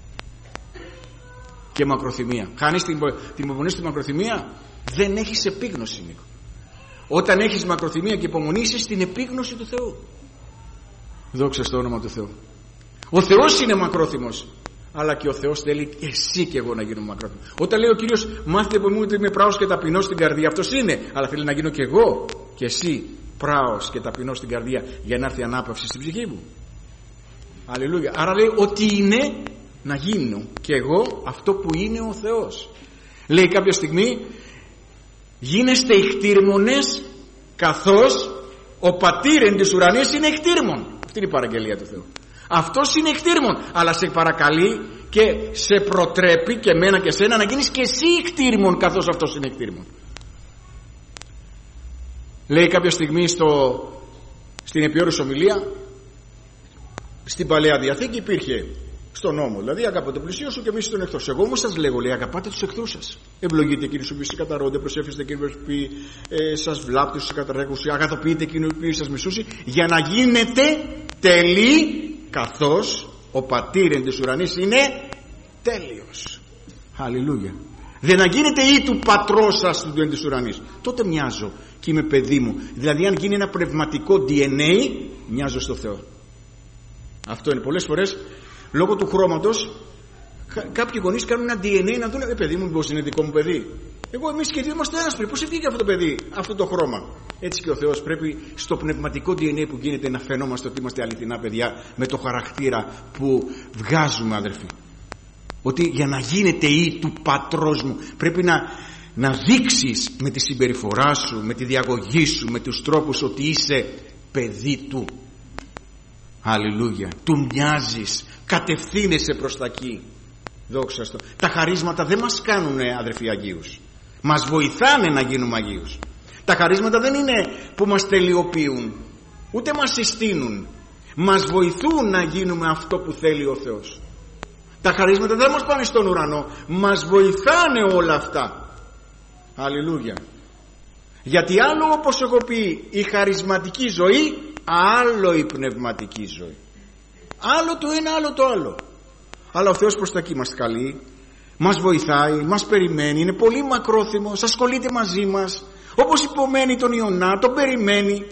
Και μακροθυμία. Χάνεις την, την υπομονή στη μακροθυμία, δεν έχεις επίγνωση, Νίκο. Όταν έχεις μακροθυμία και υπομονή είσαι στην επίγνωση του Θεού. Δόξα στο όνομα του Θεού. Ο Θεός είναι μακρόθυμος, αλλά και ο Θεός θέλει εσύ και εγώ να γίνουμε μακρόθυμοι. Όταν λέει ο Κύριος μάθετε από μου ότι είμαι πράος και ταπεινός στην καρδιά, αυτός είναι, αλλά θέλει να γίνω και εγώ και εσύ πράος και ταπεινός στην καρδιά για να έρθει ανάπαυση στην ψυχή μου. Αλληλούια. Άρα λέει ότι είναι να γίνω και εγώ αυτό που είναι ο Θεός. Λέει κάποια στιγμή γίνεστε ηχτήρμονες καθώς ο πατήρ εν της ουρανής είναι ηχτήρμον. Αυτή είναι η παραγγελία του Θεού. Αυτός είναι ηχτήρμον, αλλά σε παρακαλεί και σε προτρέπει και εμένα και σένα να γίνεις και εσύ ηχτήρμον καθώς αυτός είναι ηχτήρμον. Λέει κάποια στιγμή στο, στην επιόρους ομιλία, στην Παλαιά Διαθήκη υπήρχε στον νόμο, δηλαδή αγαπάτε τον πλησίο σου και μίση τον εχθρό. Εγώ όμως σας λέγω, λέει, αγαπάτε τους εχθρούς σας. Ευλογείτε εκείνους οι οποίοι σας καταρρώνται, προσεύχεστε εκείνους οι οποίοι ε, σας βλάπτουν, σας καταρρέγουν, αγαθοποιείτε εκείνους οι οποίοι σας μισούσι, για να γίνετε τελεί καθώς ο πατήρ εν της ουρανής είναι τέλειος. Αλληλούια. Δεν να γίνετε ή του πατρός σας του εν της ουρανής. Τότε μοιάζω και είμαι παιδί μου. Δηλαδή αν γίνει ένα πνευματικό ντι εν έι, μοιάζω στο Θεό. Αυτό είναι πολλές φορές. Λόγω του χρώματος, κάποιοι γονείς κάνουν ένα ντι εν έι να δουν, ε, παιδί μου, μήπως είναι δικό μου παιδί. Εγώ, εμείς και δύο είμαστε ένας, πώς βγήκε αυτό το παιδί, αυτό το χρώμα. Έτσι και ο Θεός πρέπει στο πνευματικό ντι εν έι που γίνεται να φαινόμαστε ότι είμαστε αληθινά παιδιά με το χαρακτήρα που βγάζουμε, αδερφοί. Ότι για να γίνετε ή του πατρός μου πρέπει να, να δείξεις με τη συμπεριφορά σου, με τη διαγωγή σου, με τους τρόπους ότι είσαι παιδί του. Αλληλούια. Του μοιάζεις, κατευθύνεσαι προς τα εκεί. Δόξα στο. Τα χαρίσματα δεν μας κάνουν, αδερφοί, Αγίους. Μας βοηθάνε να γίνουμε Αγίους. Τα χαρίσματα δεν είναι που μας τελειοποιούν, ούτε μας συστήνουν. Μας βοηθούν να γίνουμε αυτό που θέλει ο Θεός. Τα χαρίσματα δεν μας πάνε στον ουρανό, μας βοηθάνε όλα αυτά. Αλληλούια. Γιατί άλλο, όπως έχω πει, η χαρισματική ζωή, άλλο η πνευματική ζωή. Άλλο το ένα, άλλο το άλλο. Αλλά ο Θεός προς τα εκεί μας καλεί, μας βοηθάει, μας περιμένει, είναι πολύ μακρόθυμος, ασχολείται μαζί μας, όπως υπομένει τον Ιωνά, τον περιμένει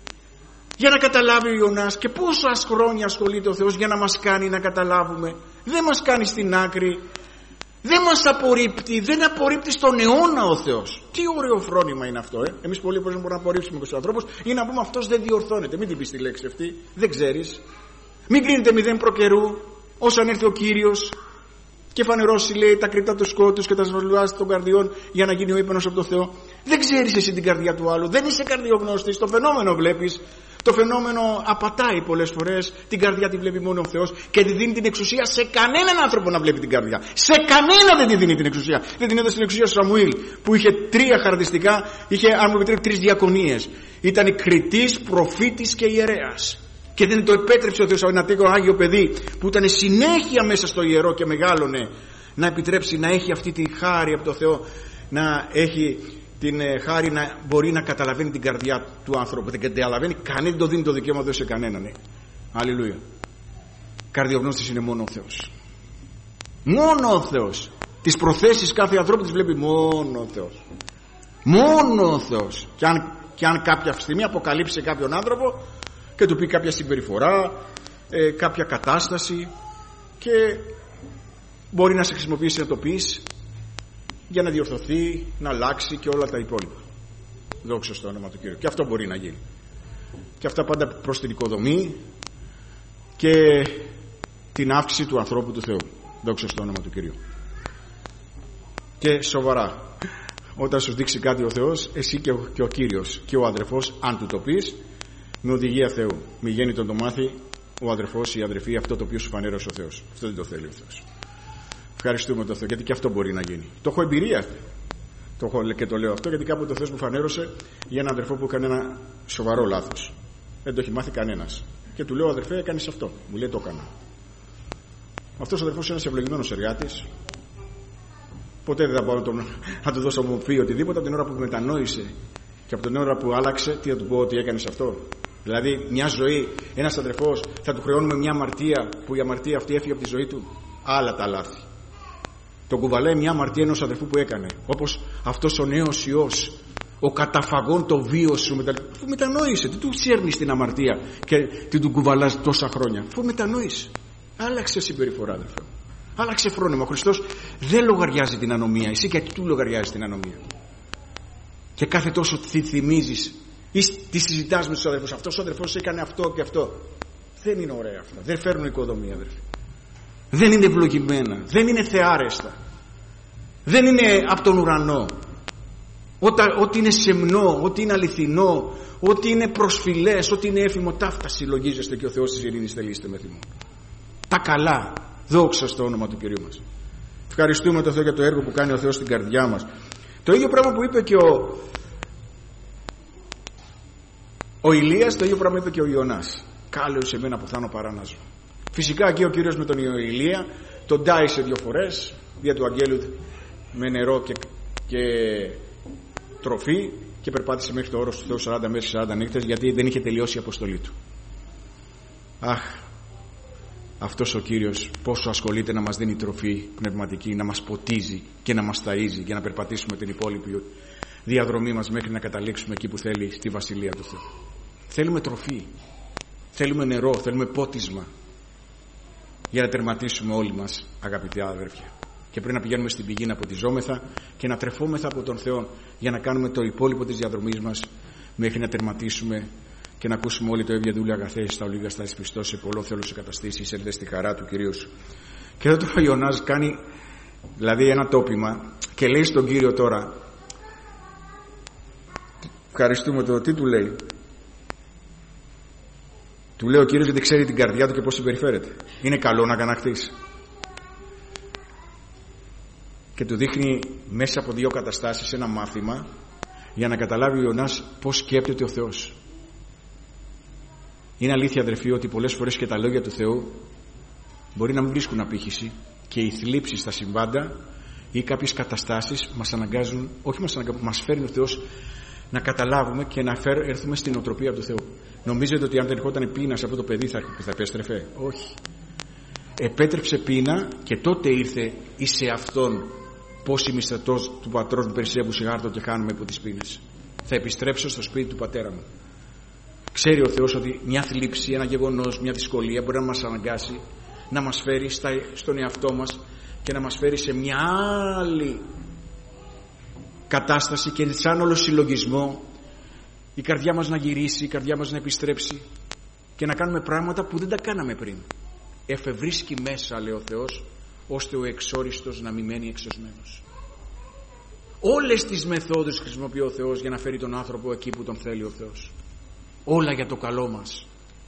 για να καταλάβει ο Ιωνάς. Και πόσο χρόνια ασχολείται ο Θεός για να μας κάνει να καταλάβουμε. Δεν μας κάνει στην άκρη, δεν μας απορρίπτει, δεν απορρίπτει στον αιώνα ο Θεός. Τι ωραίο φρόνημα είναι αυτό, ε! Εμείς πολλοί μπορούμε να απορρίψουμε τους ανθρώπους ή να πούμε αυτός δεν διορθώνεται. Μην την πεις τη λέξη αυτή, δεν ξέρεις. Μην κρίνετε μηδέν προκαιρού, όσον έρθει ο Κύριος και φανερώσει, λέει, τα κρυπτά του σκότους και τα σβολουάζει των καρδιών για να γίνει ο ύπνος από το Θεό. Δεν ξέρεις εσύ την καρδιά του άλλου, δεν είσαι καρδιογνώστης. Το φαινόμενο βλέπεις. Το φαινόμενο απατάει πολλές φορές. Την καρδιά τη βλέπει μόνο ο Θεός και τη δίνει την εξουσία σε κανέναν άνθρωπο να βλέπει την καρδιά. Σε κανένα δεν τη δίνει την εξουσία. Δεν την έδωσε την εξουσία στο Σαμουήλ, που είχε τρία χαρακτηριστικά, είχε, αν μου επιτρέπει, τρεις διακονίες. Ήταν κριτής, προφήτης και ιερέας. Και δεν το επέτρεψε ο Θεός ένα τέτοιο άγιο παιδί που ήταν συνέχεια μέσα στο ιερό και μεγάλωνε, να επιτρέψει να έχει αυτή τη χάρη από το Θεό, να έχει την χάρη να μπορεί να καταλαβαίνει την καρδιά του άνθρωπου. Δεν καταλαβαίνει κανένα, δεν το δίνει το δικαίωμα εδώ σε κανέναν. Ναι. Αλληλούια. Καρδιογνώστης είναι μόνο ο Θεός. Μόνο ο Θεός. Τις προθέσεις κάθε ανθρώπου τις βλέπει μόνο ο Θεός. Μόνο ο Θεός. Και αν, και αν κάποια στιγμή αποκαλύψει σε κάποιον άνθρωπο και του πει κάποια συμπεριφορά, ε, κάποια κατάσταση, και μπορεί να σε χρησιμοποιήσει να το πεις για να διορθωθεί, να αλλάξει και όλα τα υπόλοιπα. Δόξα στο όνομα του Κύριου. Και αυτό μπορεί να γίνει. Και αυτά πάντα προς την οικοδομή και την αύξηση του ανθρώπου του Θεού. Δόξα στο όνομα του Κυρίου. Και σοβαρά, όταν σου δείξει κάτι ο Θεός, εσύ και ο, και ο Κύριος και ο αδερφός, αν του το πεις, με οδηγία Θεού, μη γέννητον το μάθει ο αδερφός ή η αδερφή αυτό το οποίο σου φανέρωσε ο Θεός. Αυτό δεν το θέλει ο Θεός. Ευχαριστούμε τον Θεό, γιατί και αυτό μπορεί να γίνει. Το έχω εμπειρία το έχω, και το λέω αυτό, γιατί κάποτε ο Θεός μου φανέρωσε για έναν αδερφό που έκανε ένα σοβαρό λάθος. Δεν το έχει μάθει κανένας. Και του λέω, αδερφέ, έκανες αυτό. Μου λέει, το έκανα. Αυτός ο αδερφός είναι ένας ευλογημένος εργάτης. Ποτέ δεν θα πάω να, τον, να του δώσω μορφή οτιδήποτε. Από την ώρα που μετανόησε και από την ώρα που άλλαξε, τι θα του πω, ότι έκανες αυτό. Δηλαδή, μια ζωή, ένας αδερφός, θα του χρεώνουμε μια αμαρτία που η αμαρτία αυτή έφυγε από τη ζωή του. Άλλα τα λάθη. Τον κουβαλάει μια αμαρτία ενός αδερφού που έκανε. Όπως αυτός ο νέος Υιός, ο καταφαγών το βίο σου, μετα... αφού μετανόησε. Τι του σέρνεις την αμαρτία και τι του κουβαλάς τόσα χρόνια. Αφού μετανόησε. Άλλαξε συμπεριφορά, αδερφέ. Άλλαξε φρόνημα. Ο Χριστός δεν λογαριάζει την ανομία. Εσύ και του λογαριάζει την ανομία. Και κάθε τόσο τι θυμίζεις ή τι συζητάς με τους αδερφούς. Αυτός ο αδερφός έκανε αυτό και αυτό. Δεν είναι ωραία αυτά. Δεν φέρνουν οικοδομία, αδερφέ. Δεν είναι ευλογημένα. Δεν είναι θεάρεστα. Δεν είναι από τον ουρανό. Όταν, ό,τι είναι σεμνό, ό,τι είναι αληθινό, ό,τι είναι προσφυλές, ό,τι είναι έφημο, ταύτα συλλογίζεστε και ο Θεός της ειρήνης θελείστε με θυμό. Τα καλά. Δόξα στο όνομα του Κυρίου μας. Ευχαριστούμε τον Θεό για το έργο που κάνει ο Θεός στην καρδιά μας. Το ίδιο πράγμα που είπε και ο ο Ηλίας, το ίδιο πράγμα είπε και ο Ιωνάς. Κάλεος σε μένα που θα είναι παράναζω. Φυσικά και ο Κύριος με τον Ηλία τον τάισε δύο φορές δια του αγγέλου με νερό και, και τροφή και περπάτησε μέχρι το όρος του Θεού σαράντα μέρες σαράντα νύχτες, γιατί δεν είχε τελειώσει η αποστολή του. Αχ, αυτός ο Κύριος πόσο ασχολείται να μας δίνει τροφή πνευματική, να μας ποτίζει και να μας ταΐζει για να περπατήσουμε την υπόλοιπη διαδρομή μας μέχρι να καταλήξουμε εκεί που θέλει, στη Βασιλεία του Θεού. Θέλουμε τροφή, θέλουμε νερό, θέλουμε πότισμα για να τερματίσουμε όλοι μας, αγαπητοί αδέρφια. Και πρέπει να πηγαίνουμε στην πηγή να ποτιζόμεθα και να τρεφόμεθα από τον Θεό για να κάνουμε το υπόλοιπο της διαδρομής μας μέχρι να τερματίσουμε και να ακούσουμε όλοι το έβγια δούλη αγαθέ στα ολίγα στα εισπιστός σε πολλό θέλω σε καταστήσεις, έλθε στη χαρά του Κυρίου σου. Και εδώ τώρα ο Ιωνάς κάνει δηλαδή ένα τόπιμα και λέει στον Κύριο τώρα, ευχαριστούμε το, τι του λέει. Του λέει ο Κύριος γιατί ξέρει την καρδιά του και πώς συμπεριφέρεται. Είναι καλό να αγαναχθείς. Και του δείχνει μέσα από δύο καταστάσεις ένα μάθημα για να καταλάβει ο Ιωνάς πώς σκέπτεται ο Θεός. Είναι αλήθεια, αδερφοί, ότι πολλές φορές και τα λόγια του Θεού μπορεί να μην βρίσκουν απήχηση και οι θλίψεις στα συμβάντα ή κάποιες καταστάσεις μας αναγκάζουν, όχι μας αναγκάζουν, μας φέρνει ο Θεός να καταλάβουμε και να φέρ, έρθουμε στην οτροπία του Θεού. Νομίζετε ότι αν δεν ερχόταν πείνα σε αυτό το παιδί θα, θα επέστρεφε? Όχι. Επέτρεψε πείνα και τότε ήρθε εις σε αυτόν πως η μισθωτός του πατρός μου περισσεύου σιγάρτο και χάνουμε από τις πείνες. Θα επιστρέψω στο σπίτι του πατέρα μου. Ξέρει ο Θεός ότι μια θλίψη, ένα γεγονός, μια δυσκολία μπορεί να μας αναγκάσει, να μας φέρει στα, στον εαυτό μας και να μας φέρει σε μια άλλη κατάσταση και σαν όλο συλλογισμό η καρδιά μας να γυρίσει, η καρδιά μας να επιστρέψει και να κάνουμε πράγματα που δεν τα κάναμε πριν. Εφευρίσκει μέσα, λέει ο Θεός, ώστε ο εξόριστος να μην μένει εξωσμένος. Όλες τις μεθόδους χρησιμοποιεί ο Θεός για να φέρει τον άνθρωπο εκεί που τον θέλει ο Θεός. Όλα για το καλό μας,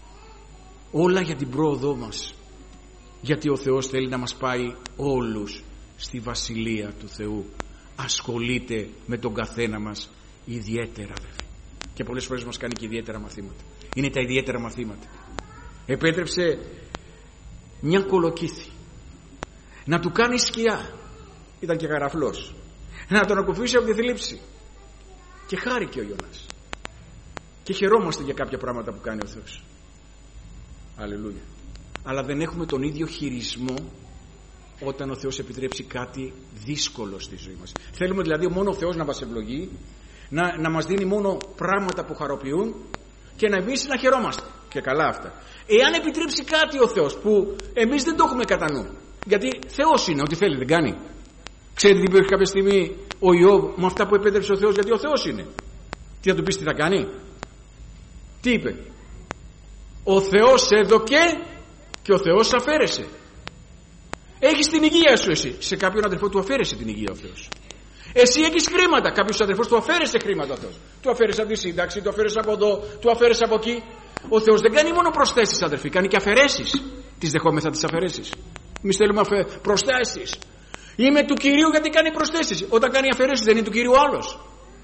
όλα για την πρόοδό μας, γιατί ο Θεός θέλει να μας πάει όλους στη Βασιλεία του Θεού. Ασχολείται με τον καθένα μας ιδιαίτερα, αδερφοί, και πολλές φορές μας κάνει και ιδιαίτερα μαθήματα. Είναι τα ιδιαίτερα μαθήματα. Επέτρεψε μια κολοκύθη να του κάνει σκιά, ήταν και καραφλός, να τον ακουφίσει από τη θλίψη, και χάρηκε ο Ιωνάς. Και χαιρόμαστε για κάποια πράγματα που κάνει ο Θεός. Αλληλούια. Αλλά δεν έχουμε τον ίδιο χειρισμό όταν ο Θεός επιτρέψει κάτι δύσκολο στη ζωή μας. Θέλουμε δηλαδή μόνο ο Θεός να μας ευλογεί, να, να μας δίνει μόνο πράγματα που χαροποιούν και να εμείς να χαιρόμαστε. Και καλά αυτά. Εάν επιτρέψει κάτι ο Θεός που εμείς δεν το έχουμε κατά νου, γιατί Θεός είναι, ό,τι θέλει δεν κάνει. Ξέρετε τι υπήρχε κάποια στιγμή ο Ιώβ με αυτά που επέτρεψε ο Θεός, γιατί ο Θεός είναι. Τι θα του πεις τι θα κάνει? Τι είπε? Ο Θεός έδωκε και ο Θεός αφαίρεσε. Έχεις την υγεία σου εσύ. Σε κάποιον αδερφό του αφαίρεσε την υγεία ο Θεός. Εσύ έχεις χρήματα. Κάποιος αδερφός του αφαίρεσε χρήματα ο Θεός. Του αφαίρεσε από τη σύνταξη, του αφαίρεσε από εδώ, του αφαίρεσε από εκεί. Ο Θεός δεν κάνει μόνο προσθέσεις, αδερφοί, κάνει και αφαιρέσεις. Τις δεχόμεθα τις αφαιρέσεις? Εμείς θέλουμε αφαι... προσθέσεις. Είμαι του Κυρίου γιατί κάνει προσθέσεις. Όταν κάνει αφαιρέσεις δεν είναι του Κυρίου άλλος?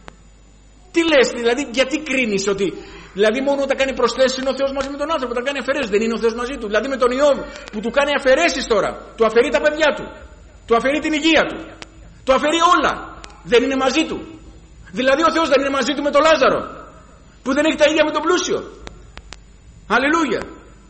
Τι λες, δηλαδή, γιατί κρίνεις ότι δηλαδή μόνο όταν κάνει προσθέσεις είναι ο Θεός μαζί με τον άνθρωπο? Όταν κάνει αφαιρέσεις δεν είναι ο Θεός μαζί του? Δηλαδή με τον Ιώβ που του κάνει αφαιρέσεις τώρα, του αφαιρεί τα παιδιά του, του αφαιρεί την υγεία του, του αφαιρεί όλα, δεν είναι μαζί του? Δηλαδή ο Θεός δεν είναι μαζί του με τον Λάζαρο που δεν έχει τα ίδια με τον πλούσιο? Αλληλούια.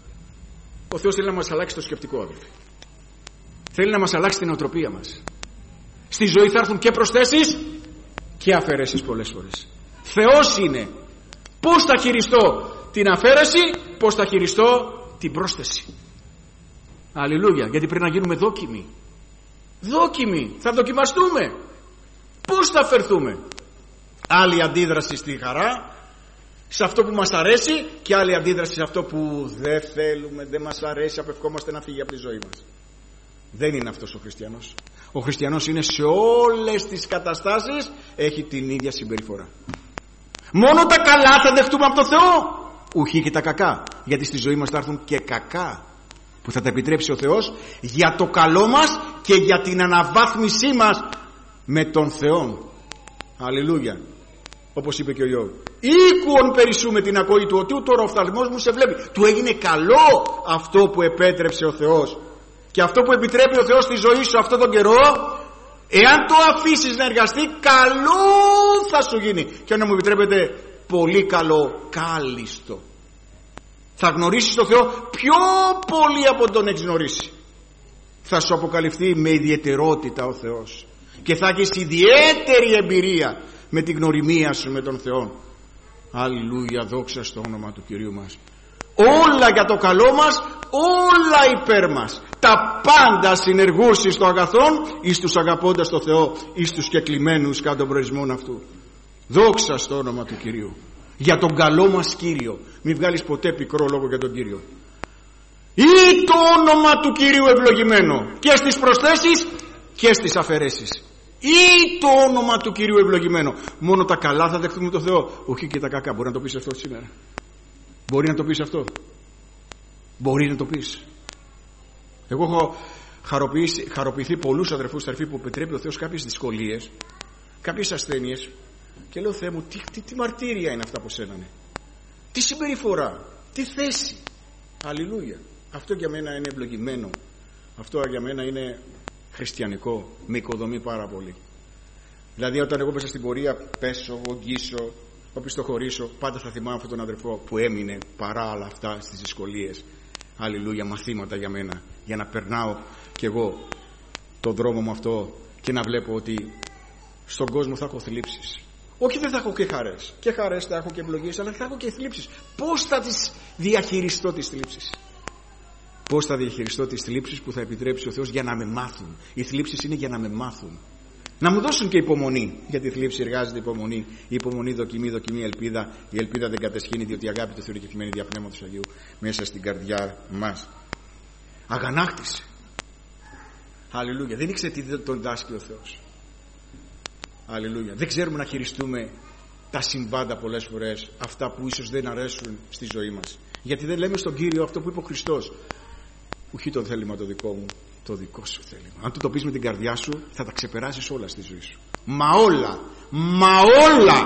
Ο Θεός θέλει να μας αλλάξει το σκεπτικό, αδελφοί. Θέλει να μας αλλάξει την οτροπία μας. Στη ζωή θα έρθουν και προσθέσεις και αφαιρέσεις πολλές φορές. Θεός είναι. Πώς θα χειριστώ την αφαίρεση, πώς θα χειριστώ την πρόσθεση? Αλληλούια. Γιατί πρέπει να γίνουμε δόκιμοι. Δόκιμοι. Θα δοκιμαστούμε. Πώς θα φερθούμε? Άλλη αντίδραση στη χαρά, σε αυτό που μας αρέσει, και άλλη αντίδραση σε αυτό που δεν θέλουμε, δεν μας αρέσει, απευκόμαστε να φύγει από τη ζωή μας. Δεν είναι αυτός ο χριστιανός. Ο χριστιανός είναι σε όλες τις καταστάσεις έχει την ίδια συμπεριφορά. Μόνο τα καλά θα δεχτούμε από το Θεό, ουχή και τα κακά, γιατί στη ζωή μας θα έρθουν και κακά που θα τα επιτρέψει ο Θεός για το καλό μας και για την αναβάθμισή μας με τον Θεό. Αλληλούια. Όπως είπε και ο Ιώβ, οίκουον περισσούμε την ακοή του ότι τώρα ο οφθαλμός μου σε βλέπει. Του έγινε καλό αυτό που επέτρεψε ο Θεός. Και αυτό που επιτρέπει ο Θεός στη ζωή σου αυτόν τον καιρό, εάν το αφήσεις να εργαστεί, καλό θα σου γίνει. Και αν μου επιτρέπετε, πολύ καλό, κάλλιστο. Θα γνωρίσεις τον Θεό πιο πολύ από τον έχεις γνωρίσει. Θα σου αποκαλυφθεί με ιδιαιτερότητα ο Θεός και θα έχεις ιδιαίτερη εμπειρία με την γνωριμία σου με τον Θεό. Αλληλούια, δόξα στο όνομα του Κυρίου μας. Όλα για το καλό μας, όλα υπέρ μας. Τα πάντα συνεργούσι στο αγαθόν εις τους αγαπώντας το Θεό, εις τους κεκλημένους κατά τον προορισμόν αυτού. Δόξα στο όνομα του Κυρίου. Για τον καλό μας Κύριο. Μην βγάλεις ποτέ πικρό λόγο για τον Κύριο. Ή το όνομα του Κυρίου ευλογημένο και στις προσθέσεις και στις αφαιρέσεις. Ή το όνομα του Κυρίου ευλογημένο. Μόνο τα καλά θα δεχτούμε το Θεό, όχι και τα κακά. Μπορεί να το πεις αυτό σήμερα? Μπορεί να το πεις αυτό? Μπορεί να το πεις? Εγώ έχω χαροποιηθεί πολλούς αδερφούς αδερφοί που επιτρέπει ο Θεός κάποιες δυσκολίες, κάποιες ασθένειες Και λέω, Θεέ μου, τι, τι, τι μαρτύρια είναι αυτά που σένανε, τι συμπεριφορά, τι θέση. Αλληλούια. Αυτό για μένα είναι ευλογημένο. Αυτό για μένα είναι χριστιανικό. Με οικοδομεί πάρα πολύ. Δηλαδή όταν εγώ μέσα στην πορεία πέσω, ογγίσω, οπισθοχωρήσω, πάντα θα θυμάμαι αυτόν τον αδερφό που έμεινε παρά όλα αυτά στις δυσκολίες. Αλληλούια, μαθήματα για μένα, για να περνάω κι εγώ τον δρόμο μου αυτό και να βλέπω ότι στον κόσμο θα έχω θλίψεις. Όχι, δεν θα έχω και χαρές. Και χαρές θα έχω και ευλογίες, αλλά θα έχω και θλίψεις. Πώς θα τις διαχειριστώ τις θλίψεις? Πώς θα διαχειριστώ τις θλίψεις που θα επιτρέψει ο Θεός για να με μάθουν? Οι θλίψεις είναι για να με μάθουν. Να μου δώσουν και υπομονή. Γιατί η θλίψη εργάζεται υπομονή. Η υπομονή δοκιμή, δοκιμή ελπίδα. Η ελπίδα δεν κατεσχύνει, διότι η αγάπη του Θεού είναι κεκτημένη δια Πνεύματος Αγίου μέσα στην καρδιά μας. Αγανάκτησε. Αλληλούια. Δεν ήξερε τι τον δάσκει ο Θεός. Αλληλούια. Δεν ξέρουμε να χειριστούμε τα συμβάντα πολλές φορές, αυτά που ίσως δεν αρέσουν στη ζωή μας. Γιατί δεν λέμε στον Κύριο αυτό που είπε ο Χριστός. Ουχή το θέλημα το δικό μου, το δικό σου θέλημα. Αν του το πεις με την καρδιά σου, θα τα ξεπεράσεις όλα στη ζωή σου. Μα όλα, μα όλα.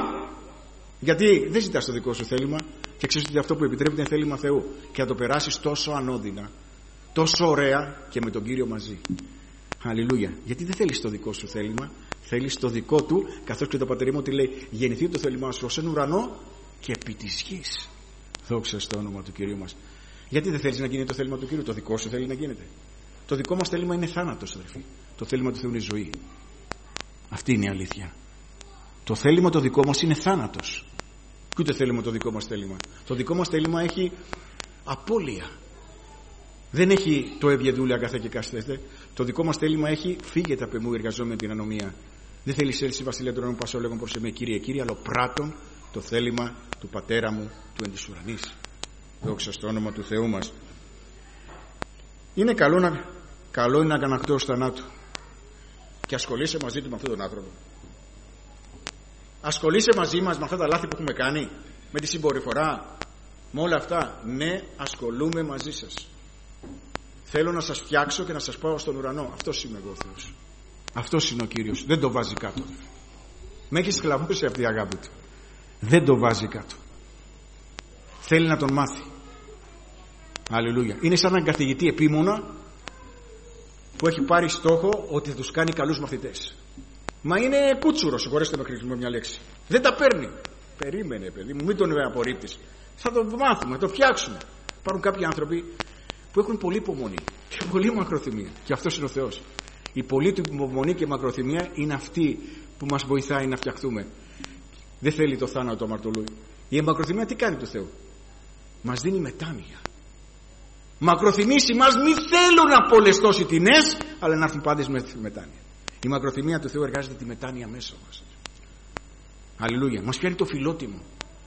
Γιατί δεν ζητάς το δικό σου θέλημα και ξέρεις ότι αυτό που επιτρέπεται είναι θέλημα Θεού. Και θα το περάσεις τόσο ανώδυνα, τόσο ωραία και με τον Κύριο μαζί. Αλληλούια. Γιατί δεν θέλεις το δικό σου θέλημα, θέλεις το δικό του, καθώς και το πατερί μου ότι λέει, γεννηθεί το θέλημά σου ως εν ουρανό και επί της γης. Δόξα στο όνομα του Κυρίου μας. Γιατί δεν θέλεις να γίνει το θέλημα του Κυρίου? Το δικό σου θέλει να γίνεται? Το δικό μας θέλημα είναι θάνατος, αδερφοί. Το θέλημα του Θεού είναι ζωή. Αυτή είναι η αλήθεια. Το θέλημα το δικό μας είναι θάνατος. Και ούτε θέλουμε το δικό μας θέλημα. Το δικό μας θέλημα έχει απώλεια. Δεν έχει το ευγεντούλια αγαθέ και καστέστε. Το δικό μας θέλημα έχει φύγετε από εμού εργαζόμενοι την ανομία. Δεν θέλεις έλση βασιλεία του ουρανού πασό λέγον προς εμέ Κύριε Κύριε, αλλά πράττων το θέλημα του πατέρα μου του εν της ουρανής. Δόξα στο όνομα του Θεού μας. Είναι καλό, να, καλό είναι να αγανακτώ ως θανάτου. Και ασχολείσαι μαζί του με αυτόν τον άνθρωπο. Ασχολείσαι μαζί μας με αυτά τα λάθη που έχουμε κάνει, με τη συμπεριφορά, με όλα αυτά. Ναι, ασχολούμαι μαζί σας. Θέλω να σας φτιάξω και να σας πάω στον ουρανό. Αυτός είμαι εγώ ο Θεός. Αυτός είναι ο Κύριος. Δεν το βάζει κάτω. Με έχει σκλαβώσει αυτή η αγάπη του. Δεν το βάζει κάτω. Θέλει να τον μάθει. Αλληλούια. Είναι σαν έναν καθηγητή επίμονα που έχει πάρει στόχο ότι θα τους κάνει καλούς μαθητές. Μα είναι κούτσουρος, συγχωρέστε με χρησιμοποιώ μια λέξη. Δεν τα παίρνει. Περίμενε, παιδί μου, μην τον απορρίπτεις. Θα τον μάθουμε, θα τον φτιάξουμε. Υπάρχουν κάποιοι άνθρωποι που έχουν πολύ υπομονή και πολύ μακροθυμία. Και αυτός είναι ο Θεός. Η πολλή του υπομονή και μακροθυμία είναι αυτή που μας βοηθάει να φτιαχτούμε. Δεν θέλει το θάνατο αμαρτωλού. Η μακροθυμία τι κάνει του Θεού? Μας δίνει μετάνοια. Μακροθυμήσει μας μη θέλουν απολεστώσει τινές, αλλά να έρθουν πάντες με μετάνοια. Η μακροθυμία του Θεού εργάζεται τη μετάνοια μέσα μας. Αλληλούια. Μας φέρνει το φιλότιμο.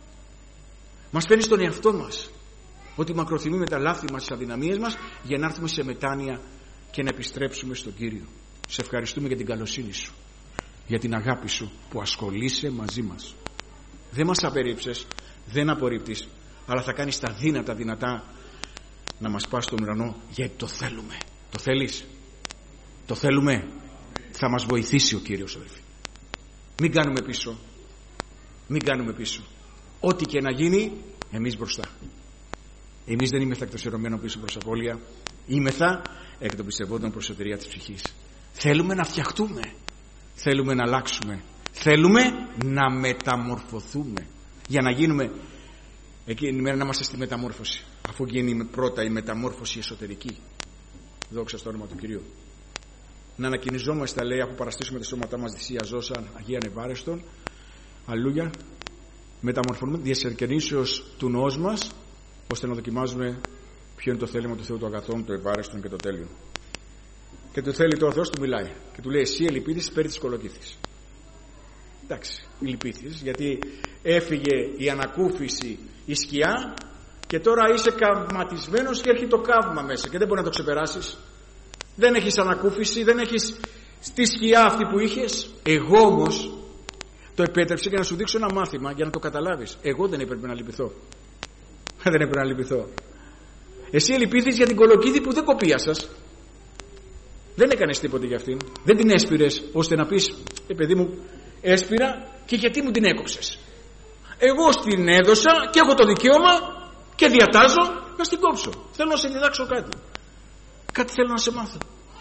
Μας φέρνει στον εαυτό μας. Ότι μακροθυμεί με τα λάθη μας, τις αδυναμίες μας, για να έρθουμε σε μετάνοια και να επιστρέψουμε στον Κύριο. Σε ευχαριστούμε για την καλοσύνη σου, για την αγάπη σου που ασχολείσαι μαζί μας. Δεν μας απερίψες, δεν απορρίπτεις, αλλά θα κάνεις τα δύνατα δυνατά να μας πας στον ουρανό, γιατί το θέλουμε. Το θέλεις? Το θέλουμε? Θα μας βοηθήσει ο Κύριος, αδελφοί. Μην κάνουμε πίσω. Μην κάνουμε πίσω. Ό,τι και να γίνει, εμείς μπροστά. Εμείς δεν είμεθα εκ των σειρωμένων πίσω προς απώλεια. Είμεθα εκ των πιστευόντων προς σωτηρία της ψυχής. Θέλουμε να φτιαχτούμε. Θέλουμε να αλλάξουμε. Θέλουμε να μεταμορφωθούμε. Για να γίνουμε εκείνη την ημέρα να είμαστε στη μεταμόρφωση. Αφού γίνει πρώτα η μεταμόρφωση εσωτερική. Δόξα στο όνομα του Κυρίου. Να ανακοινιζόμαστε, λέει, αφού παραστήσουμε τα σώματά μας θυσία ζώσαν Αγία Ανεβάρεστον. Αλληλούια. Μεταμορφώνουμε διασερκενήσεως του νόος μας, ώστε να δοκιμάζουμε ποιο είναι το θέλημα του Θεού, το αγαθόν, το ευάρεστον και το τέλειο. Και του θέλει το ο Θεός, του μιλάει και του λέει: εσύ ελπίδης περί της κολοκύθης. Εντάξει, λυπήθης, γιατί έφυγε η ανακούφιση, η σκιά, και τώρα είσαι καυματισμένος και έρχεται το καύμα μέσα και δεν μπορεί να το ξεπεράσεις. Δεν έχεις ανακούφιση, δεν έχεις στη σκιά αυτή που είχες. Εγώ όμως το επέτρεψε για να σου δείξω ένα μάθημα, για να το καταλάβεις. Εγώ δεν έπρεπε να λυπηθώ. Δεν έπρεπε να λυπηθώ. Εσύ λυπήθης για την κολοκύθη που δεν κοπίασας. Δεν έκανες τίποτε για αυτήν. Δεν την έσπηρες ώστε να πεις: ε, παιδί μου, έσπηρα και γιατί μου την έκοψες? Εγώ στην έδωσα και έχω το δικαίωμα και διατάζω να στην κόψω. Θέλω να σε διδάξω κάτι. Κάτι θέλω να σε μάθω.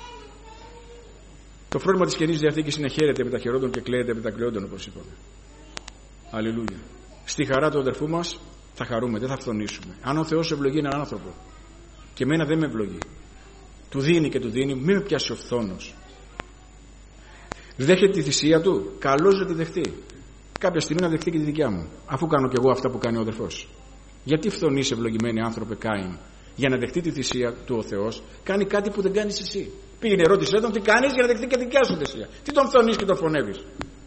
Το φρόνημα της Καινής Διαθήκης είναι χαίρεται με τα χαιρόντων και κλαίεται με τα κλαιόντων, όπως είπαμε. Αλληλούια. Στη χαρά του αδερφού μας θα χαρούμε, δεν θα φθονήσουμε. Αν ο Θεός ευλογεί έναν άνθρωπο και εμένα δεν με ευλογεί, του δίνει και του δίνει, μην με πιάσει ο φθόνος. Δέχεται τη θυσία του, καλώς να τη δεχτεί. Κάποια στιγμή να δεχτεί και τη δικιά μου, αφού κάνω κι εγώ αυτά που κάνει ο αδερφός. Γιατί φθονείς, ευλογημένοι άνθρωπε Κάιν? Για να δεχτεί τη θυσία του ο Θεός, κάνει κάτι που δεν κάνεις εσύ. Πήγαινε, ρώτησε τον τι κάνεις για να δεχτεί και δικιά σου θυσία. Τι τον φθονείς και τον φωνεύεις?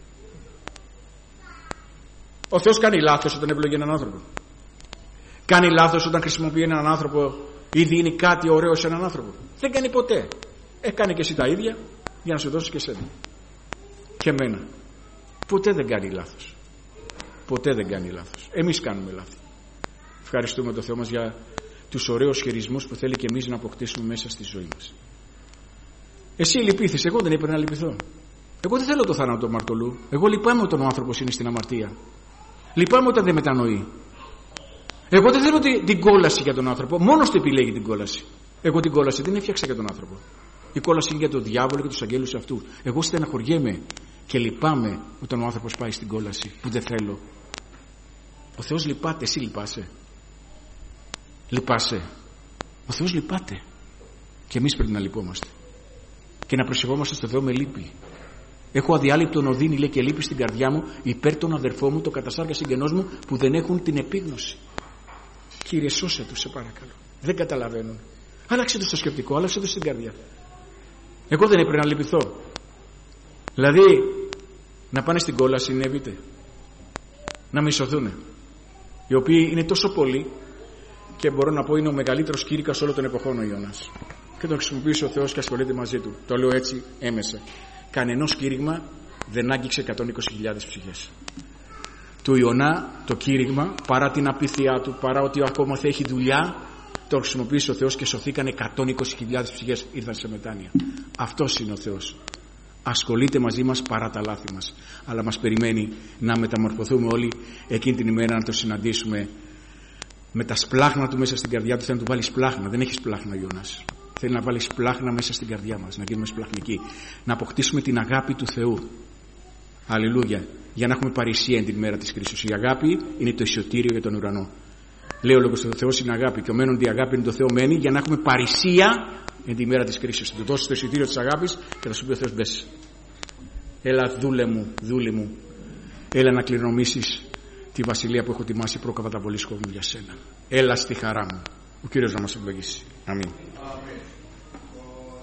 Ο Θεός κάνει λάθος όταν ευλογεί έναν άνθρωπο? Κάνει λάθος όταν χρησιμοποιεί έναν άνθρωπο ή δίνει κάτι ωραίο σε έναν άνθρωπο? Δεν κάνει ποτέ. Ε, κάνει και εσύ τα ίδια για να σου δώσει και εσένα. Και εμένα. Ποτέ δεν κάνει λάθος. Ποτέ δεν κάνει λάθος. Εμείς κάνουμε λάθη. Ευχαριστούμε τον Θεό μας για τους ωραίους χειρισμούς που θέλει και εμείς να αποκτήσουμε μέσα στη ζωή μας. Εσύ λυπήθης, εγώ δεν έπρεπε να λυπηθώ. Εγώ δεν θέλω το θάνατο του αμαρτωλού. Εγώ λυπάμαι όταν ο άνθρωπος είναι στην αμαρτία. Λυπάμαι όταν δεν μετανοεί. Εγώ δεν θέλω την, την κόλαση για τον άνθρωπο. Μόνος του επιλέγει την κόλαση. Εγώ την κόλαση δεν έφτιαξα για τον άνθρωπο. Η κόλαση είναι για τον διάβολο και τους αγγέλους αυτού. Εγώ στεναχωριέμαι και λυπάμαι όταν ο άνθρωπος πάει στην κόλαση που δεν θέλω. Ο Θεός λυπάται, εσύ λυπάσαι? Λυπάσαι? Ο Θεός λυπάται. Και εμείς πρέπει να λυπόμαστε. Και να προσευχόμαστε στο Θεό με λύπη. Έχω αδιάλειπτον οδύνη, λέει, και λύπη στην καρδιά μου υπέρ των αδερφών μου, το κατασάρκα συγγενός μου, που δεν έχουν την επίγνωση. Κύριε, σώσε τους, σε παρακαλώ. Δεν καταλαβαίνουν. Άλλαξε τους το σκεπτικό, άλλαξε τους την καρδιά. Εγώ δεν έπρεπε να λυπηθώ? Δηλαδή, να πάνε στην κόλαση, συνέβητε. Να μισοθούν. Οι οποίοι είναι τόσο πολλοί και μπορώ να πω είναι ο μεγαλύτερος κήρυκας όλων των εποχών ο Ιωνάς. Και τον χρησιμοποιήσει ο Θεός και ασχολείται μαζί του. Το λέω έτσι έμεσα. Κανενός κήρυγμα δεν άγγιξε εκατόν είκοσι χιλιάδες ψυχές. Του Ιωνά το κήρυγμα, παρά την απίθειά του, παρά ότι ακόμα θα έχει δουλειά, το χρησιμοποίησε ο Θεός και σωθήκαν εκατόν είκοσι χιλιάδες ψυχές, ήρθαν σε μετάνοια. Αυτός είναι ο Θεός. Ασχολείται μαζί μας παρά τα λάθη μας. Αλλά μας περιμένει να μεταμορφωθούμε όλοι εκείνη την ημέρα, να το συναντήσουμε με τα σπλάχνα του μέσα στην καρδιά του. Θέλει να του βάλει σπλάχνα. Δεν έχει σπλάχνα, Ιωνάς. Θέλει να βάλει σπλάχνα μέσα στην καρδιά μας, να γίνουμε σπλαχνικοί. Να αποκτήσουμε την αγάπη του Θεού. Αλληλούια. Για να έχουμε παρησία εν την ημέρα της κρίσης. Η αγάπη είναι το εισιτήριο για τον ουρανό. Λέει ο λόγος του Θεού είναι αγάπη. Και ο μένον τη αγάπη είναι το Θεό μένει, για να έχουμε παρησία εν την ημέρα της κρίσης. Θα του δώσει το εισιτήριο της αγάπης και θα σου πει ο Θεός: μπες. Έλα, δούλε μου, δούλη μου. Έλα να κληρονομήσεις τη βασιλεία που έχω ετοιμάσει προκαταβολής κόσμου για σένα. Έλα στη χαρά μου. Ο Κύριος να μας ευλογήσει. Αμήν.